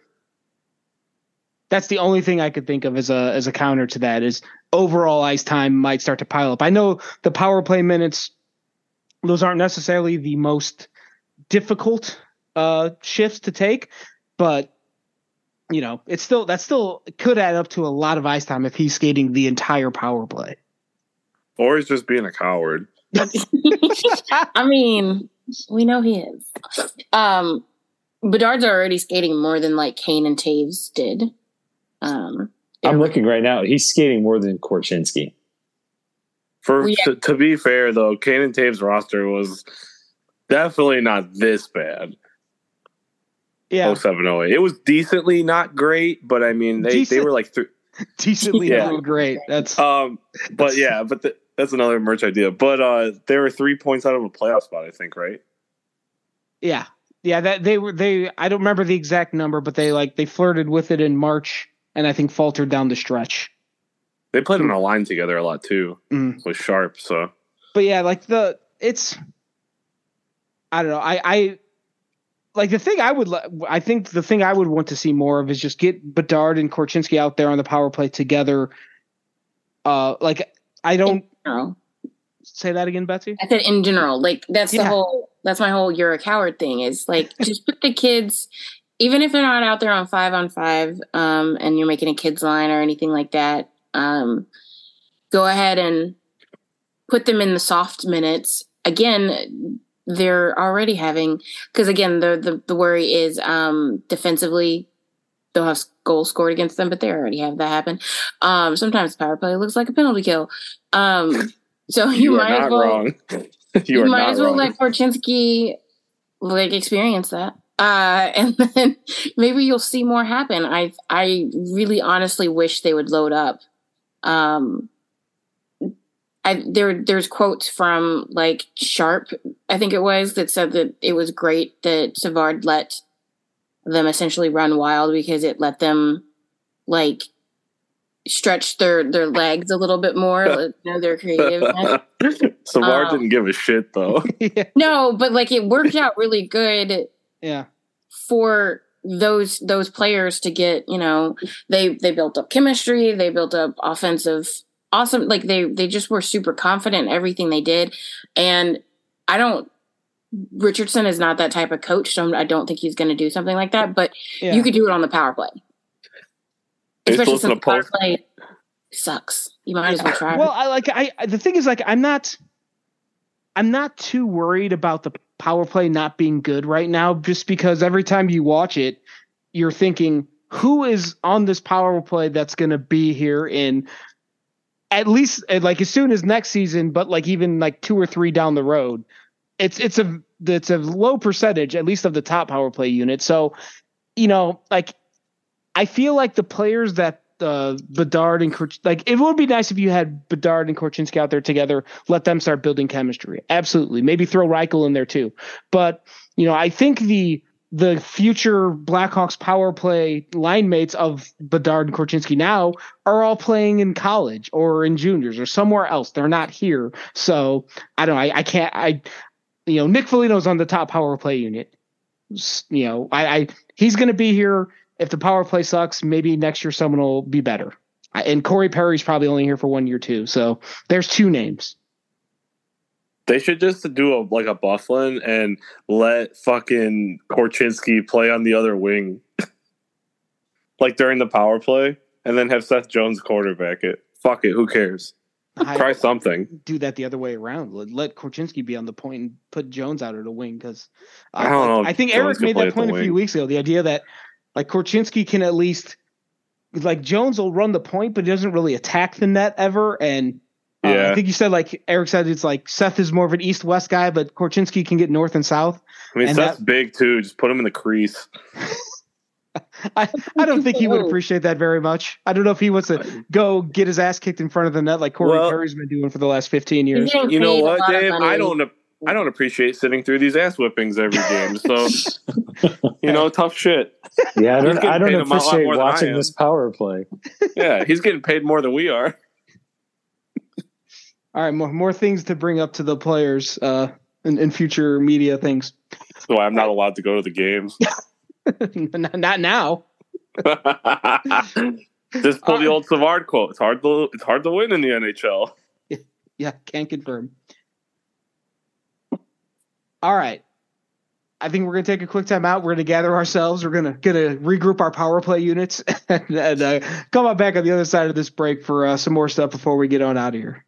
That's the only thing I could think of as a as a counter to that, is overall ice time might start to pile up. I know the power play minutes, those aren't necessarily the most difficult uh shifts to take, but you know, it's still, that still could add up to a lot of ice time if he's skating the entire power play. Or he's just being a coward. I mean, we know he is. Um, Bedard's already skating more than like Kane and Taves did. Um, I'm looking right now. He's skating more than Korchinski. For yeah. to, to be fair, though, Kane and Taves' roster was definitely not this bad. Yeah, oh seven oh eight. It was decently not great, but I mean, they, Decent, they were like th- decently yeah. not great. That's um, but yeah, but the, that's another merch idea. But uh, they were three points out of a playoff spot, I think, right? Yeah, yeah. That they were they. I don't remember the exact number, but they like they flirted with it in March, and I think faltered down the stretch. They played on a line together a lot too, mm. with Sharp. So, but yeah, like the it's. I don't know. I I. Like the thing I would, I think the thing I would want to see more of is just get Bedard and Korchinski out there on the power play together. Uh, like I don't say that again, Betsy. I said in general, like that's yeah. the whole, that's my whole "you're a coward" thing. Is like just put the kids, even if they're not out there on five on five, um, and you're making a kids line or anything like that. Um, go ahead and put them in the soft minutes again. They're already having, because again, the, the the worry is um, defensively they'll have goals scored against them, but they already have that happen. Um, sometimes power play looks like a penalty kill. Um, so you, you might as well wrong. you you might as well wrong. let Korchinski like experience that, uh, and then maybe you'll see more happen. I I really honestly wish they would load up. Um, I, there, there's quotes from like Sharp, I think it was, that said that it was great that Savard let them essentially run wild because it let them like stretch their, their legs a little bit more, you know, their creativeness. Savard um, didn't give a shit though. yeah. No, but like it worked out really good. Yeah. For those those players to get, you know, they they built up chemistry, they built up offensive. Awesome. Like they, they just were super confident in everything they did. And I don't, Richardson is not that type of coach. So I don't think he's going to do something like that, but yeah. you could do it on the power play. Especially since the power play sucks. You might as well try. Well, I like, I, the thing is like, I'm not, I'm not too worried about the power play not being good right now, just because every time you watch it, you're thinking, who is on this power play that's going to be here in, at least like as soon as next season, but like even like two or three down the road, it's, it's a, it's a low percentage, at least of the top power play unit. So, you know, like I feel like the players that uh, Bedard and Korch, like it would be nice if you had Bedard and Korchinski out there together, let them start building chemistry. Absolutely. Maybe throw Reichel in there too. But, you know, I think the, the future Blackhawks power play line mates of Bedard and Korchinski now are all playing in college or in juniors or somewhere else. They're not here. So I don't know. I, I can't, I, you know, Nick Foligno's on the top power play unit. You know, I, I he's going to be here. If the power play sucks, maybe next year someone will be better. And Corey Perry's probably only here for one year too. So there's two names. They should just do a like a Bufflin and let fucking Korchinski play on the other wing, like during the power play, and then have Seth Jones quarterback it. fuck it. Who cares? I Try something. Do that the other way around. Let, let Korchinski be on the point and put Jones out of the wing because uh, I don't know. I think Jones Eric could made play that at the point a few wing. weeks ago. The idea that like Korchinski can at least like Jones will run the point, but he doesn't really attack the net ever. And uh, Yeah. I think you said like Eric said it's like Seth is more of an east west guy, but Korchinski can get north and south. I mean, And Seth's that- big too. Just put him in the crease. I, I don't think he would appreciate that very much. I don't know if he wants to go get his ass kicked in front of the net like Corey Well- Perry's been doing for the last fifteen years. He's getting You know paid a what, lot of Dave? money. I don't. I don't appreciate sitting through these ass whippings every game. So, you know, tough shit. Yeah, I He's don't, getting I don't paid a lot appreciate more than I watching am. this power play. Yeah, he's getting paid more than we are. All right, more more things to bring up to the players uh, in, in future media things. So I'm not allowed to go to the games. Not not now. Just pull the old Savard quote. It's hard to it's hard to win in the N H L. Yeah, can't confirm. All right. I think we're going to take a quick time out. We're going to gather ourselves. We're going to gonna regroup our power play units and, and uh, come on back on the other side of this break for uh, some more stuff before we get on out of here.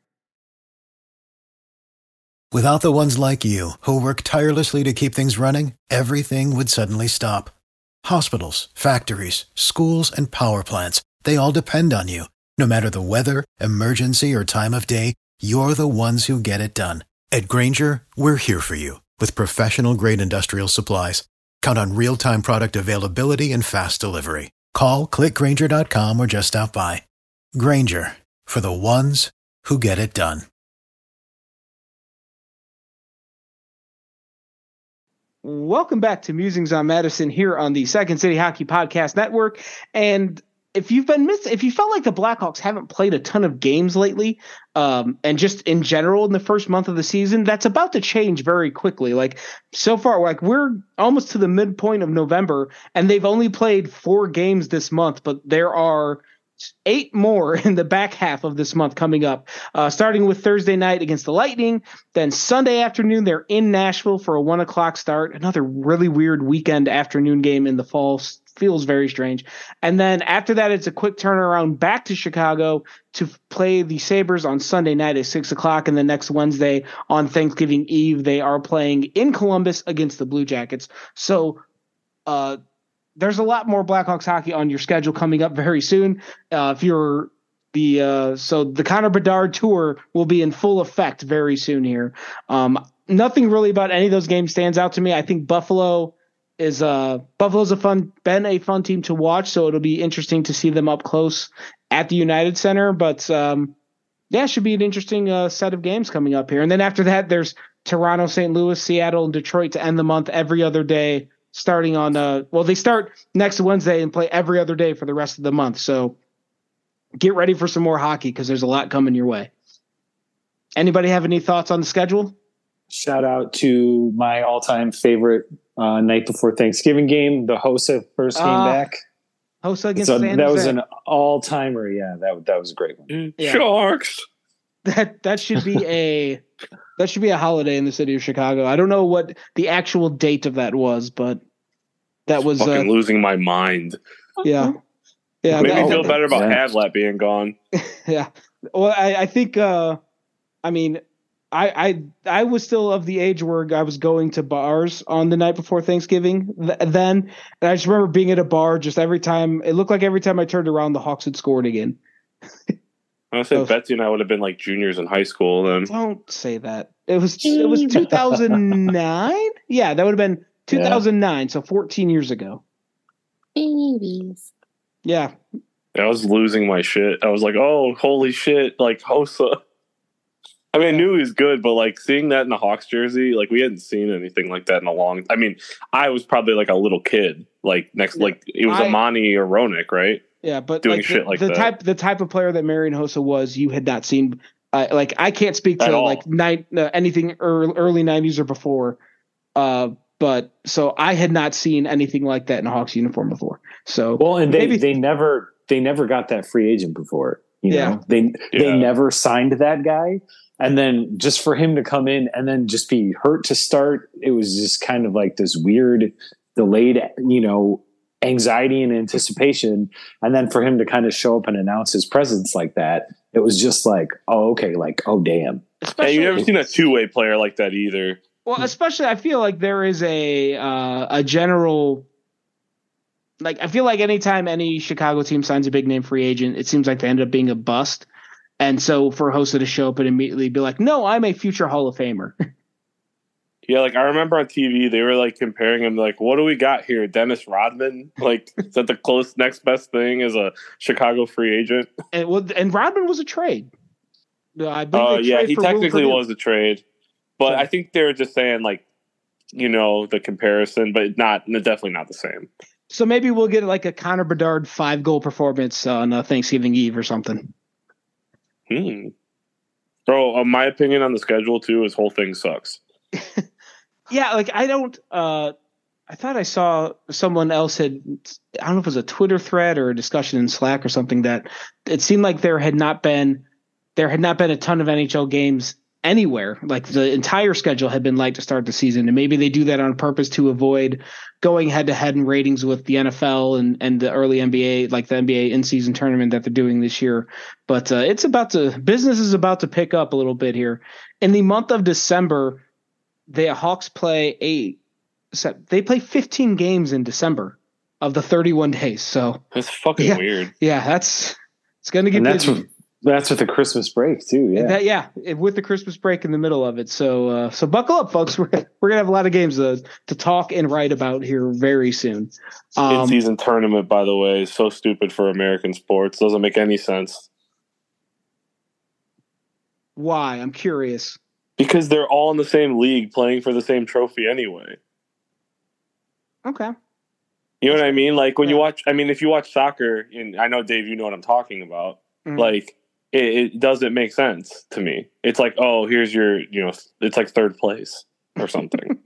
Without the ones like you, who work tirelessly to keep things running, everything would suddenly stop. Hospitals, factories, schools, and power plants, they all depend on you. No matter the weather, emergency, or time of day, you're the ones who get it done. At Grainger, we're here for you with professional-grade industrial supplies. Count on real-time product availability and fast delivery. Call, click Grainger dot com, or just stop by. Grainger, for the ones who get it done. Welcome back to Musings on Madison here on the Second City Hockey Podcast Network. And if you've been miss, if you felt like the Blackhawks haven't played a ton of games lately, um, and just in general in the first month of the season, that's about to change very quickly. Like so far, like we're almost to the midpoint of November, and they've only played four games this month, but there are eight more in the back half of this month coming up, uh, starting with Thursday night against the Lightning. Then Sunday afternoon, they're in Nashville for a one o'clock start. Another really weird weekend afternoon game in the fall. Feels very strange. And then after that, it's a quick turnaround back to Chicago to play the Sabres on Sunday night at six o'clock. And then next Wednesday on Thanksgiving Eve, they are playing in Columbus against the Blue Jackets. So, uh, there's a lot more Blackhawks hockey on your schedule coming up very soon. Uh, if you're the uh, so the Connor Bedard tour will be in full effect very soon here. Um, nothing really about any of those games stands out to me. I think Buffalo is uh Buffalo's a fun been a fun team to watch, so it'll be interesting to see them up close at the United Center. But um, yeah, it should be an interesting uh, set of games coming up here. And then after that, there's Toronto, Saint Louis, Seattle, and Detroit to end the month every other day. Starting on, uh, well, they start next Wednesday and play every other day for the rest of the month. So get ready for some more hockey because there's a lot coming your way. Anybody have any thoughts on the schedule? Shout out to my all-time favorite uh, night before Thanksgiving game. The Hossa first came Uh, back. Hossa against So San that was Jose. an all-timer. Yeah, that that was a great one. Yeah. Sharks. That that should be a that should be a holiday in the city of Chicago. I don't know what the actual date of that was, but that was uh, Fucking losing my mind. yeah, yeah. Made that- me feel better about Yeah. Havlat being gone. Yeah. Well, I, I think, uh, I mean, I, I, I was still of the age where I was going to bars on the night before Thanksgiving th- then. And I just remember being at a bar just every time. It looked like every time I turned around, the Hawks had scored again. I said Oh. Betsy and I would have been like juniors in high school then. Don't say that. It was, it was two thousand nine. Yeah, that would have been two thousand nine. So fourteen years ago. Babies. Yeah. I was losing my shit. I was like, oh, holy shit, like Hossa. I mean, I knew he was good, but like seeing that in the Hawks jersey, like we hadn't seen anything like that in a long. I mean, I was probably like a little kid, like next, like it was I- Amani or Ronick, right? Yeah, but Doing like shit the, like the that. type the type of player that Marian Hossa was, you had not seen. Uh, like I can't speak At to all. like ni- uh, anything early, early nineties or before, uh, but so I had not seen anything like that in a Hawks uniform before. So Well, and they maybe they never they never got that free agent before. You Yeah. know, they they Yeah. never signed that guy, and then just for him to come in and then just be hurt to start, it was just kind of like this weird delayed, you know, anxiety and anticipation, and then for him to kind of show up and announce his presence like that, it was just like, oh, okay, like, oh, damn. Yeah, you've never seen a two-way player like that either. Well, especially I feel like there is a uh, a general like I feel like anytime any Chicago team signs a big name free agent, it seems like they end up being a bust. And so for Hossa to show up and immediately be like, no, I'm a future Hall of Famer. Yeah, like I remember on T V, they were like comparing him, like, what do we got here? Dennis Rodman? Like, is that the close next best thing as a Chicago free agent? And well, and Rodman was a trade. I Oh, uh, yeah, he technically was a trade. But so, I think they were just saying, like, you know, the comparison, but not definitely not the same. So maybe we'll get like a Connor Bedard five goal performance on uh, Thanksgiving Eve or something. Hmm. Bro, uh, my opinion on the schedule, too, is whole thing sucks. Yeah, like I don't uh I thought I saw someone else had I don't know if it was a Twitter thread or a discussion in Slack or something that it seemed like there had not been there had not been a ton of N H L games anywhere. Like the entire schedule had been light to start the season, and maybe they do that on purpose to avoid going head to head in ratings with the N F L and and the early N B A, like the N B A in season tournament that they're doing this year. But uh, it's about to business is about to pick up a little bit here in the month of December. The Hawks play eight. They play fifteen games in December of the thirty-one days. So that's fucking yeah, weird. Yeah, that's it's going to get and that's busy. With, that's with the Christmas break too. Yeah, that, yeah, with the Christmas break in the middle of it. So uh, so buckle up, folks. We're we're gonna have a lot of games to, to talk and write about here very soon. Um, In-season tournament, by the way, is so stupid for American sports. Doesn't make any sense. Why? I'm curious. Because they're all in the same league playing for the same trophy anyway. Okay. You know what I mean? Like when yeah. you watch, I mean, if you watch soccer, and I know, Dave, you know what I'm talking about. Mm-hmm. Like it, it doesn't make sense to me. It's like, oh, here's your, you know, it's like third place or something.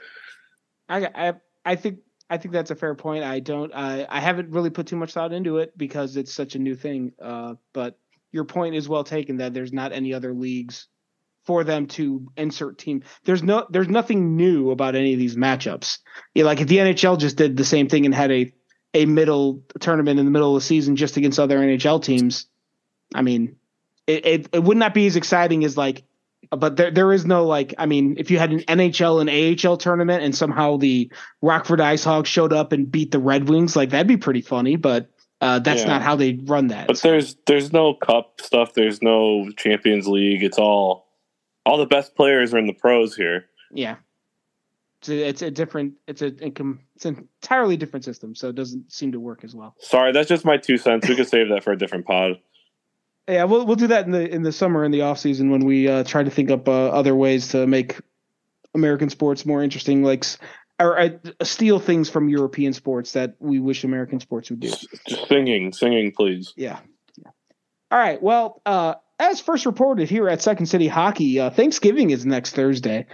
I, I, I think, I think that's a fair point. I don't, I, I haven't really put too much thought into it because it's such a new thing. Uh, but your point is well taken that there's not any other leagues for them to insert team. There's no, there's nothing new about any of these matchups. Yeah, like if the N H L just did the same thing and had a, a middle tournament in the middle of the season just against other N H L teams, I mean, it, it, it would not be as exciting as like, but there there is no like, I mean, if you had an N H L and A H L tournament and somehow the Rockford Ice Hogs showed up and beat the Red Wings, like that'd be pretty funny, but uh, that's yeah. not how they run that. But so. there's there's no cup stuff. There's no Champions League. It's all, all the best players are in the pros here. Yeah. It's a, it's a different, it's a, it's an entirely different system. So it doesn't seem to work as well. Sorry. That's just my two cents. We could save that for a different pod. Yeah, we'll we'll do that in the in the summer in the off season when we uh, try to think up uh, other ways to make American sports more interesting, like or uh, steal things from European sports that we wish American sports would do. Just singing, singing, please. Yeah. yeah. All right. Well, uh, as first reported here at Second City Hockey, uh, Thanksgiving is next Thursday,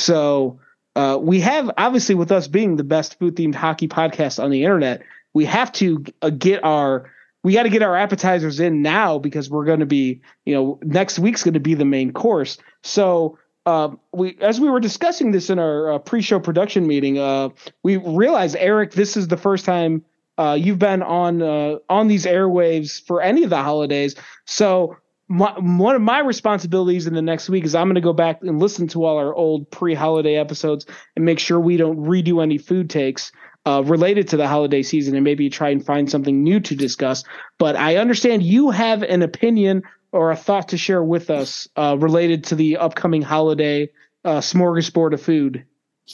so uh, we have obviously with us being the best food themed hockey podcast on the internet, we have to uh, get our We got to get our appetizers in now because we're going to be, you know, next week's going to be the main course. So uh, we, as we were discussing this in our uh, pre-show production meeting, uh, we realized, Eric, this is the first time uh, you've been on uh, on these airwaves for any of the holidays. So my, one of my responsibilities in the next week is I'm going to go back and listen to all our old pre-holiday episodes and make sure we don't redo any food takes Uh, related to the holiday season and maybe try and find something new to discuss. But I understand you have an opinion or a thought to share with us uh, related to the upcoming holiday uh, smorgasbord of food.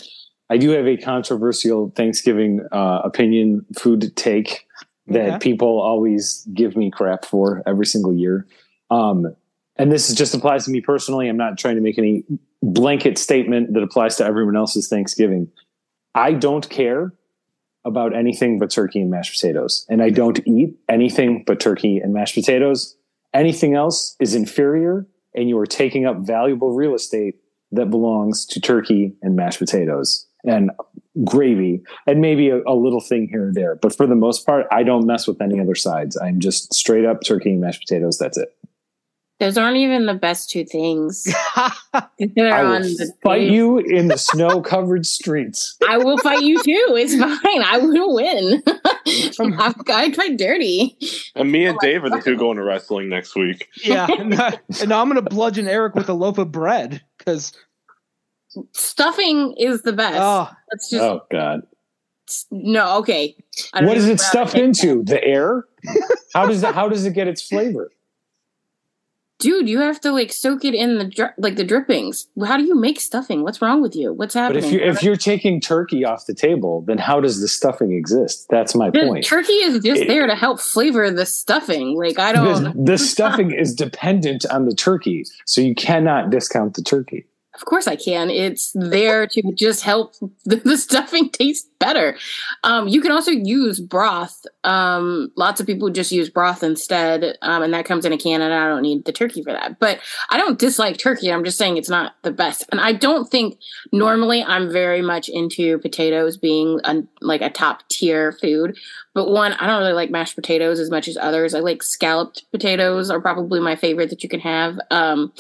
I do have a controversial Thanksgiving uh, opinion food take that okay. people always give me crap for every single year. Um, and this just applies to me personally. I'm not trying to make any blanket statement that applies to everyone else's Thanksgiving. I don't care about anything but turkey and mashed potatoes. And I don't eat anything but turkey and mashed potatoes. Anything else is inferior, and you are taking up valuable real estate that belongs to turkey and mashed potatoes and gravy and maybe a, a little thing here and there. But for the most part, I don't mess with any other sides. I'm just straight up turkey and mashed potatoes. That's it. Those aren't even the best two things. I will fight you in the snow-covered streets. I will fight you too. It's fine. I will win. I, I tried dirty. And me and Dave are the two going to wrestling next week. Yeah, and, uh, and I'm gonna bludgeon Eric with a loaf of bread because stuffing is the best. Oh, That's just Oh God. no. Okay. I don't What is even it know how to stuffed take into? The air? How does it? How does it get its flavor? Dude, you have to like soak it in the dri- like the drippings. How do you make stuffing? What's wrong with you? What's But happening? if you if you're taking turkey off the table, then how does the stuffing exist? That's my the point. turkey is just It- there to help flavor the stuffing. Like I don't. The, the stuffing is dependent on the turkey, so you cannot discount the turkey. Of course I can. It's there to just help the, the stuffing taste better. Um, you can also use broth. Um, lots of people just use broth instead, um, and that comes in a can, and I don't need the turkey for that. But I don't dislike turkey. I'm just saying it's not the best. And I don't think normally I'm very much into potatoes being a, like a top tier food. But one, I don't really like mashed potatoes as much as others. I like scalloped potatoes are probably my favorite that you can have. Um,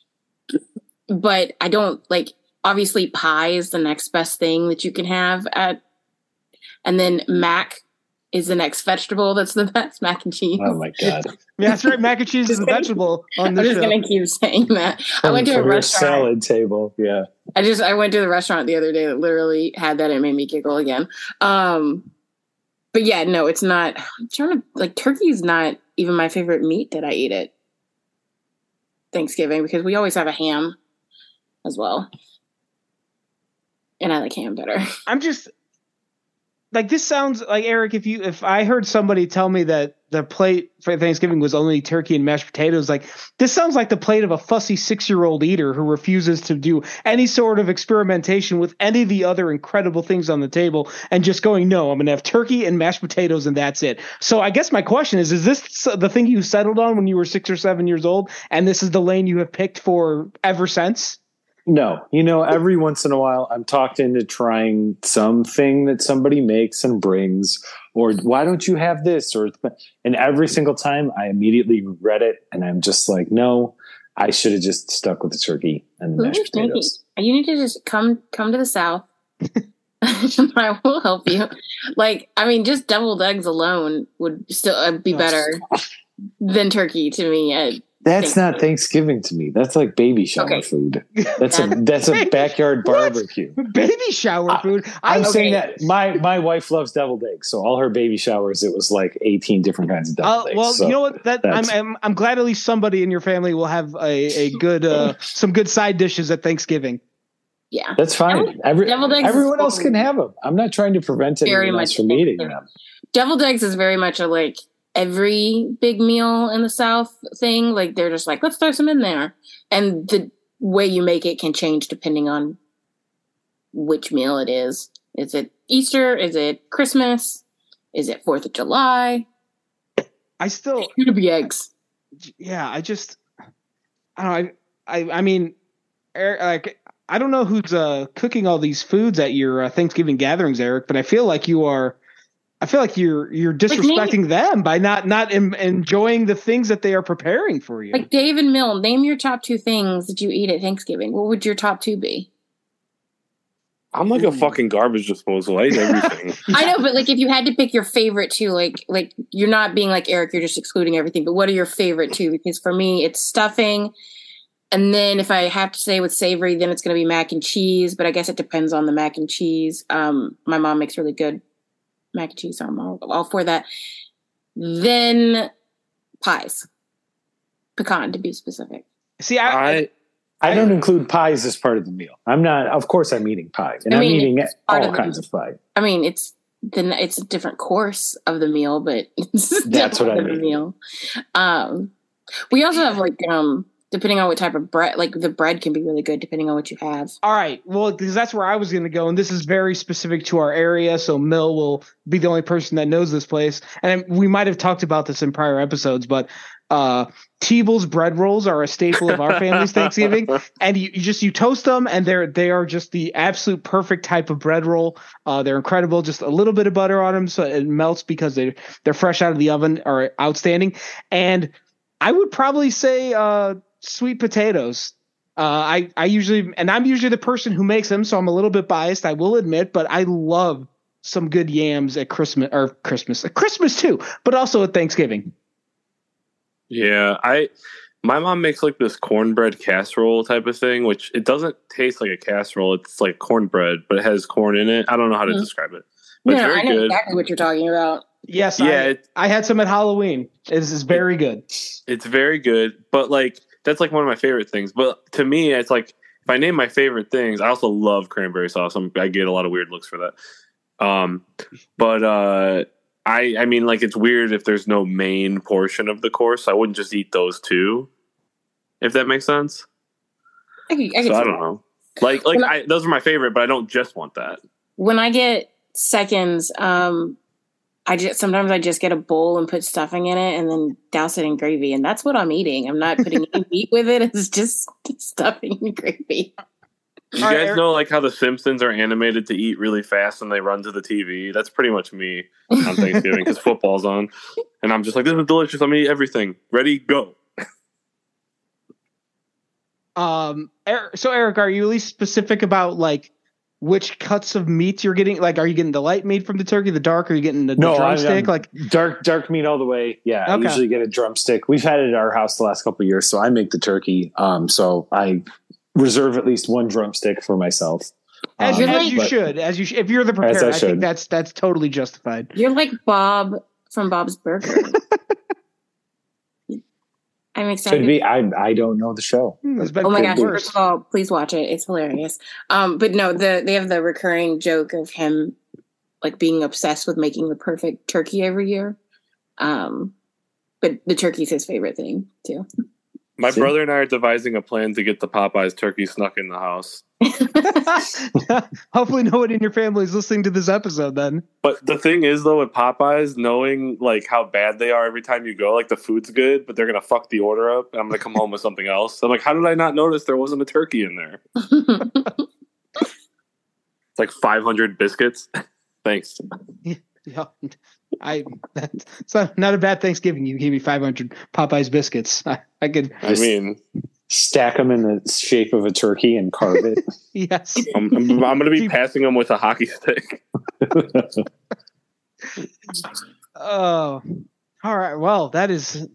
But I don't like, obviously pie is the next best thing that you can have at, and then mac is the next vegetable that's the best, mac and cheese. Oh my God! yeah, that's right. Mac and cheese is a vegetable on I'm the just show. gonna keep saying that. I went to a From your restaurant. salad table. Yeah. I just I went to the restaurant the other day that literally had that. And it made me giggle again. Um, but yeah, no, it's not. I'm trying to like turkey is not even my favorite meat that I eat at Thanksgiving because we always have a ham as well, and I like ham better. I'm just like this sounds like Eric. If you if I heard somebody tell me that the plate for Thanksgiving was only turkey and mashed potatoes, like this sounds like the plate of a fussy six year old eater who refuses to do any sort of experimentation with any of the other incredible things on the table and just going, no, I'm gonna have turkey and mashed potatoes and that's it. So I guess my question is: is this the thing you settled on when you were six or seven years old, and this is the lane you have picked for ever since? No, you know, every once in a while I'm talked into trying something that somebody makes and brings, or why don't you have this? Or, and every single time I immediately regret it. And I'm just like, no, I should have just stuck with the turkey and the Who mashed was thinking? potatoes. You need to just come come to the South. I will help you. Like, I mean, just deviled eggs alone would still uh, be better than turkey to me. Uh, That's not Thanksgiving to me. That's like baby shower Okay. food. That's a that's a backyard barbecue. Baby shower food. I'm I, saying okay. that my my wife loves deviled eggs, so all her baby showers it was like eighteen different kinds of Uh, deviled eggs. well, So you know what? That I'm, that's- I'm I'm glad at least somebody in your family will have a, a good uh, some good side dishes at Thanksgiving. yeah. that's fine. Every, deviled eggs everyone is else can have them. I'm not trying to prevent Very anyone else much from eating Thanksgiving. them. Deviled eggs is very much a like every big meal in the South thing. Like they're just like, let's throw some in there. And the way you make it can change depending on which meal it is. Is it Easter? Is it Christmas? Is it Fourth of July? I still, It's gonna be eggs. yeah, I just, I don't know. I I, I mean, er, like I don't know who's uh, cooking all these foods at your uh, Thanksgiving gatherings, Eric, but I feel like you are. I feel like you're you're disrespecting them by not not em- enjoying the things that they are preparing for you. Like Dave and Mill, name your top two things that you eat at Thanksgiving. What would your top two be? I'm like a fucking garbage disposal. I eat everything. I know, but like if you had to pick your favorite two, like like you're not being like Eric, you're just excluding everything. But what are your favorite two? Because for me, it's stuffing, and then if I have to say with savory, then it's going to be mac and cheese. But I guess it depends on the mac and cheese. Um, my mom makes really good mac and cheese, so I'm all, all for that. Then pies, pecan to be specific. See, I, I I don't include pies as part of the meal. I'm not. Of course, I'm eating pie, and I I'm mean, eating it's part all of the- kinds of pie. I mean, it's then it's a different course of the meal, but it's That's what I part of the mean. meal. Um, we also have like um, depending on what type of bread, like the bread can be really good depending on what you have. all right. Well, because that's where I was going to go, and this is very specific to our area, so Mill will be the only person that knows this place. And we might have talked about this in prior episodes, but uh, Teeble's bread rolls are a staple of our family's Thanksgiving, and you, you just you toast them, and they're they are just the absolute perfect type of bread roll. Uh, they're incredible. Just a little bit of butter on them, so it melts because they they're fresh out of the oven. Are outstanding, and I would probably say uh, sweet potatoes. Uh, I, I usually, and I'm usually the person who makes them, so I'm a little bit biased, I will admit, but I love some good yams at Christmas or Christmas, at Christmas too, but also at Thanksgiving. Yeah, I my mom makes like this cornbread casserole type of thing, which it doesn't taste like a casserole. It's like cornbread, but it has corn in it. I don't know how to mm-hmm. describe it. But no, it's very I know good. exactly what you're talking about. Yes, yeah, I, it, I had some at Halloween. This is very good. It's very good, but like that's like one of my favorite things. But to me, it's like if I name my favorite things, I also love cranberry sauce. I'm, I get a lot of weird looks for that. Um, but uh, I, I mean, like it's weird if there's no main portion of the course. I wouldn't just eat those two, if that makes sense. I, can, I, can so I don't know. Like, like I, those are my favorite, but I don't just want that. When I get seconds, um, I just sometimes I just get a bowl and put stuffing in it and then douse it in gravy, and that's what I'm eating. I'm not putting any meat with it. It's just stuffing and gravy. You guys know like how the Simpsons are animated to eat really fast and they run to the T V? That's pretty much me on Thanksgiving because football's on, and I'm just like, this is delicious. I'm gonna eat everything. Ready, go. um. So Eric, are you at least specific about like which cuts of meat you're getting? Like, are you getting the light meat from the turkey, the dark, or are you getting the, the no, drumstick? I'm, like dark, dark meat all the way. Yeah, okay. I usually get a drumstick. We've had it at our house the last couple of years, so I make the turkey. Um, so I reserve at least one drumstick for myself. As, um, as you but, should, as you sh- if you're the preparer, I, I think that's that's totally justified. You're like Bob from Bob's Burger. I'm excited. Could be. I I don't know the show. Hmm, oh my gosh! First of all, please watch it. It's hilarious. Um, but no, the they have the recurring joke of him like being obsessed with making the perfect turkey every year. Um, but the turkey's his favorite thing too. My See? brother and I are devising a plan to get the Popeyes turkey snuck in the house. Hopefully no one in your family is listening to this episode then. But the thing is though with Popeyes, knowing like how bad they are every time you go, like the food's good, but they're going to fuck the order up and I'm going to come home with something else. I'm like, how did I not notice there wasn't a turkey in there? It's like five hundred biscuits. Thanks. Yeah. I that's not, not a bad Thanksgiving. You gave me five hundred Popeyes biscuits. I, I could. I mean, stack them in the shape of a turkey and carve it. Yes, I'm, I'm, I'm going to be passing them with a hockey stick. Oh, all right. Well, that is.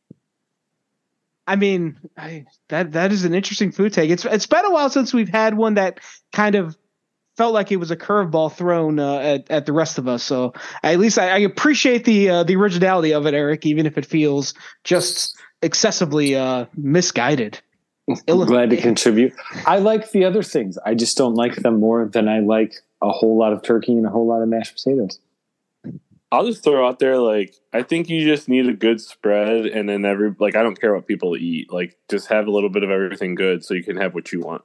I mean, I that that is an interesting food take. It's it's been a while since we've had one that kind of felt like it was a curveball thrown uh, at, at the rest of us. So at least I, I appreciate the uh, the originality of it, Eric, even if it feels just excessively uh, misguided. Glad to contribute. I like the other things. I just don't like them more than I like a whole lot of turkey and a whole lot of mashed potatoes. I'll just throw out there, like, I think you just need a good spread, and then every, like, I don't care what people eat. Like, just have a little bit of everything good so you can have what you want.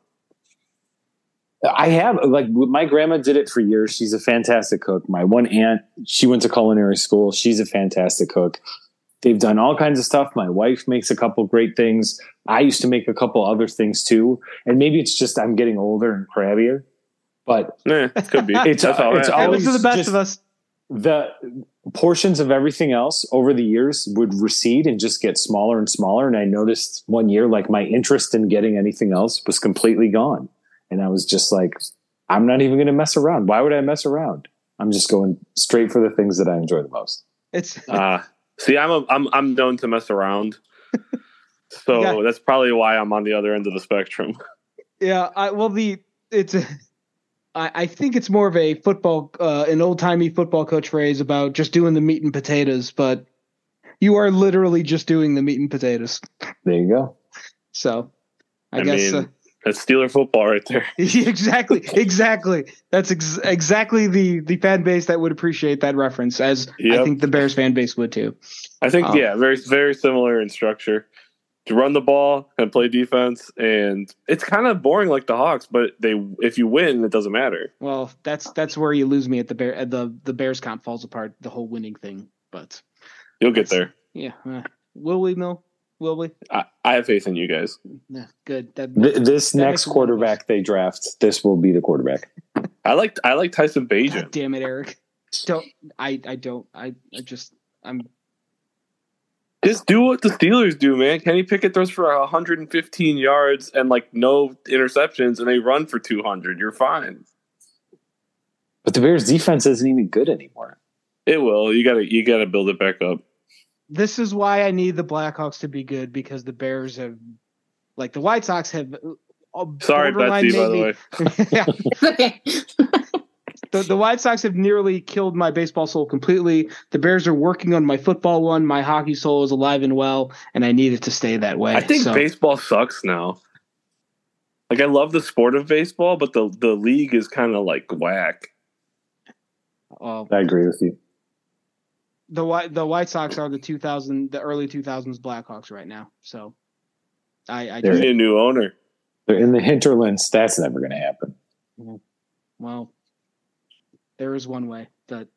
I have, like, my grandma did it for years. She's a fantastic cook. My one aunt, she went to culinary school. She's a fantastic cook. They've done all kinds of stuff. My wife makes a couple great things. I used to make a couple other things too. And maybe it's just I'm getting older and crabbier, but eh, it could be. It's, That's all it's right. always to the best just, of us. The portions of everything else over the years would recede and just get smaller and smaller. And I noticed one year, like, my interest in getting anything else was completely gone. And I was just like, I'm not even going to mess around. Why would I mess around? I'm just going straight for the things that I enjoy the most. It's uh, see, I'm a, I'm I'm known to mess around, so yeah. That's probably why I'm on the other end of the spectrum. Yeah, I, well, the it's a, I, I think it's more of a football, uh, an old timey football coach phrase about just doing the meat and potatoes, but you are literally just doing the meat and potatoes. There you go. So, I, I guess. Mean, uh, That's Steeler football right there. exactly, exactly. That's ex- exactly the, the fan base that would appreciate that reference, as yep. I think the Bears fan base would too. I think, um, yeah, very very similar in structure. To run the ball and play defense, and it's kind of boring like the Hawks, but they if you win, it doesn't matter. Well, that's that's where you lose me at the Bear. At the the Bears comp falls apart. The whole winning thing, but you'll get there. Yeah, uh, will we, Mill? Will we? I, I have faith in you guys. Yeah, good. That, Th- this that next quarterback they draft, this will be the quarterback. I like I like Tyson Bagent. God damn it, Eric! Don't I? I don't. I, I just I'm. Just do what the Steelers do, man. Kenny Pickett throws for one hundred fifteen yards and like no interceptions, and they run for two hundred. You're fine. But the Bears defense isn't even good anymore. It will. You gotta you gotta build it back up. This is why I need the Blackhawks to be good, because the Bears have, like the White Sox have. Uh, Sorry, Betsy, by the way. yeah. Okay. The, the White Sox have nearly killed my baseball soul completely. The Bears are working on my football one. My hockey soul is alive and well, and I need it to stay that way. I think so. baseball sucks now. Like, I love the sport of baseball, but the, the league is kind of like whack. Uh, I agree with you. The White the White Sox are the two thousand the early two thousands Blackhawks right now. So I, I They need a new owner. They're in the hinterlands. That's never going to happen. Well, there is one way. That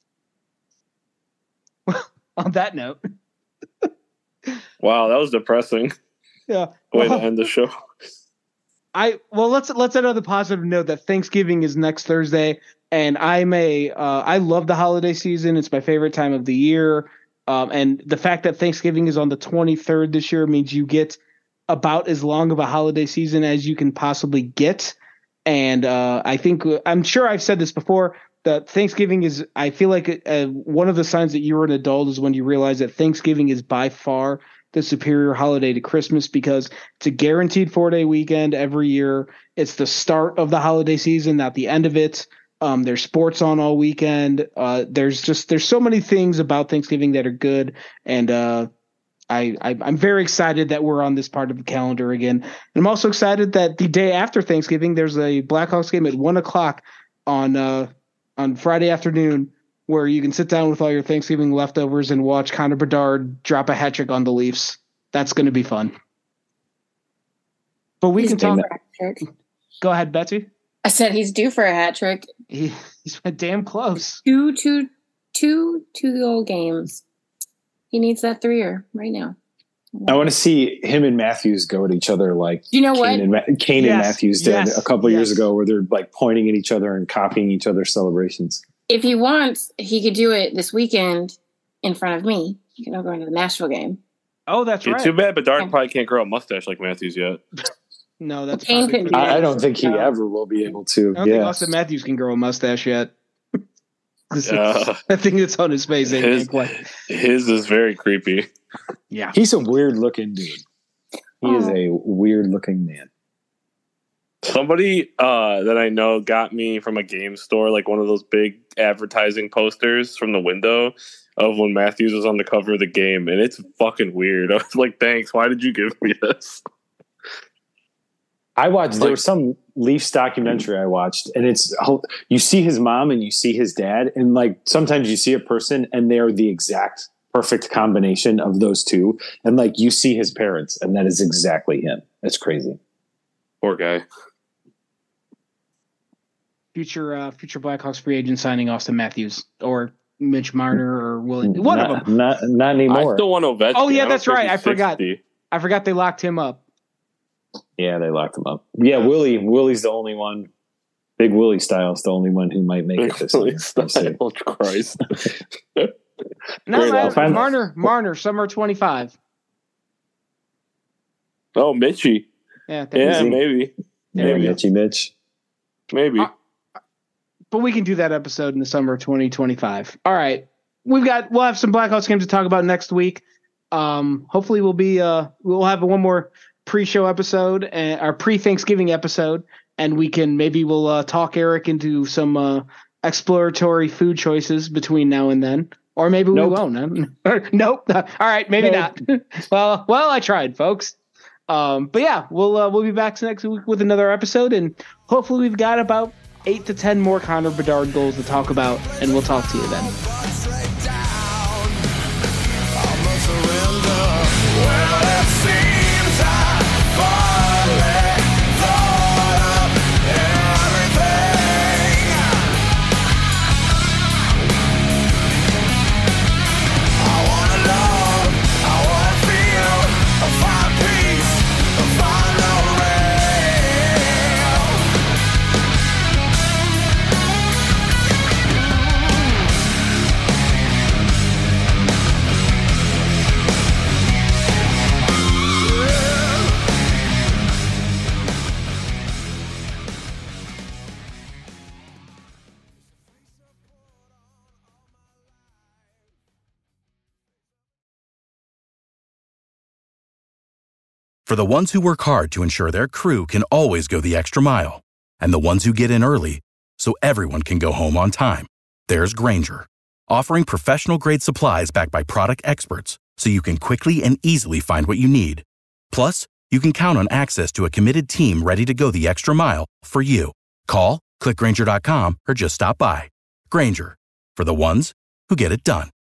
on that note. Wow, that was depressing. Yeah. Way Well, to end the show. I well let's let's end on the positive note that Thanksgiving is next Thursday, and I'm a uh, I love the holiday season. It's my favorite time of the year, um, and the fact that Thanksgiving is on the twenty-third this year means you get about as long of a holiday season as you can possibly get. And uh, I think I'm sure I've said this before. That Thanksgiving is, I feel like uh, one of the signs that you're an adult is when you realize that Thanksgiving is by far the superior holiday to Christmas, because it's a guaranteed four day weekend every year. It's the start of the holiday season, not the end of it. Um, there's sports on all weekend. Uh, there's just, there's so many things about Thanksgiving that are good. And uh, I, I, I'm very excited that we're on this part of the calendar again. And I'm also excited that the day after Thanksgiving, there's a Blackhawks game at one o'clock on, uh, on Friday afternoon, where you can sit down with all your Thanksgiving leftovers and watch Connor Bedard drop a hat trick on the Leafs. That's going to be fun. But we He's can talk. due for a hat trick. Go ahead, Betsy. I said he's due for a hat trick. He, he's damn close. Two, two, two, two goal games. He needs that three-er right now. I want to see him and Matthews go at each other like You know Kane, what? and, Ma- Kane Yes, and Matthews did yes, a couple yes. years ago, where they're like pointing at each other and copying each other's celebrations. If he wants, he could do it this weekend in front of me. He can all go into the Nashville game. Oh, that's Yeah, right. too bad Bedard probably can't grow a mustache like Matthews yet. No, that's Kane probably can pretty- do I, I don't think he No. ever will be able to. I don't yeah. think Austin Matthews can grow a mustache yet. Uh, I think it's on his face. ain't his, it? Quite. his is very creepy. Yeah. He's a weird looking dude. He is Oh. a weird looking man. Somebody uh, that I know got me from a game store, like one of those big advertising posters from the window of when Matthews was on the cover of the game, and it's fucking weird. I was like, thanks, why did you give me this? I watched, there Like- was some Leafs documentary I watched, and it's, you see his mom and you see his dad, and like sometimes you see a person and they're the exact perfect combination of those two. And like you see his parents, and that is exactly him. That's crazy. Poor guy. Future uh, future Blackhawks free agent signing Austin Matthews or Mitch Marner or Willie. One not, of them. Not, not anymore. I still want Ovechkin. Oh, yeah, I don't that's think right. he's I forgot. sixty. I forgot they locked him up. Yeah, they locked him up. Yeah, Willie. Willie's the only one. Big Willie style is the only one who might make it this year. We'll see. Oh, Christ. No, Great, no, I'll find- Marner, Marner, summer twenty-five. Oh, Mitchie. Yeah, there Yeah, you go. maybe. There Yeah, we go. Mitchy Mitch. Maybe. Uh, But we can do that episode in the summer of twenty twenty-five. All right. We've got we'll have some Blackhawks games to talk about next week. Um, hopefully we'll be uh we'll have one more pre-show episode and our pre-Thanksgiving episode, and we can maybe we'll uh, talk Eric into some uh, exploratory food choices between now and then. Or maybe Nope. we won't. Huh? Nope. All right, maybe Nope. not. well, well, I tried, folks. Um, but yeah, we'll uh, we'll be back next week with another episode, and hopefully we've got about eight to ten more Connor Bedard goals to talk about, and we'll talk to you then. For the ones who work hard to ensure their crew can always go the extra mile, and the ones who get in early so everyone can go home on time, there's Grainger, offering professional-grade supplies backed by product experts so you can quickly and easily find what you need. Plus, you can count on access to a committed team ready to go the extra mile for you. Call, click Grainger dot com, or just stop by. Grainger, for the ones who get it done.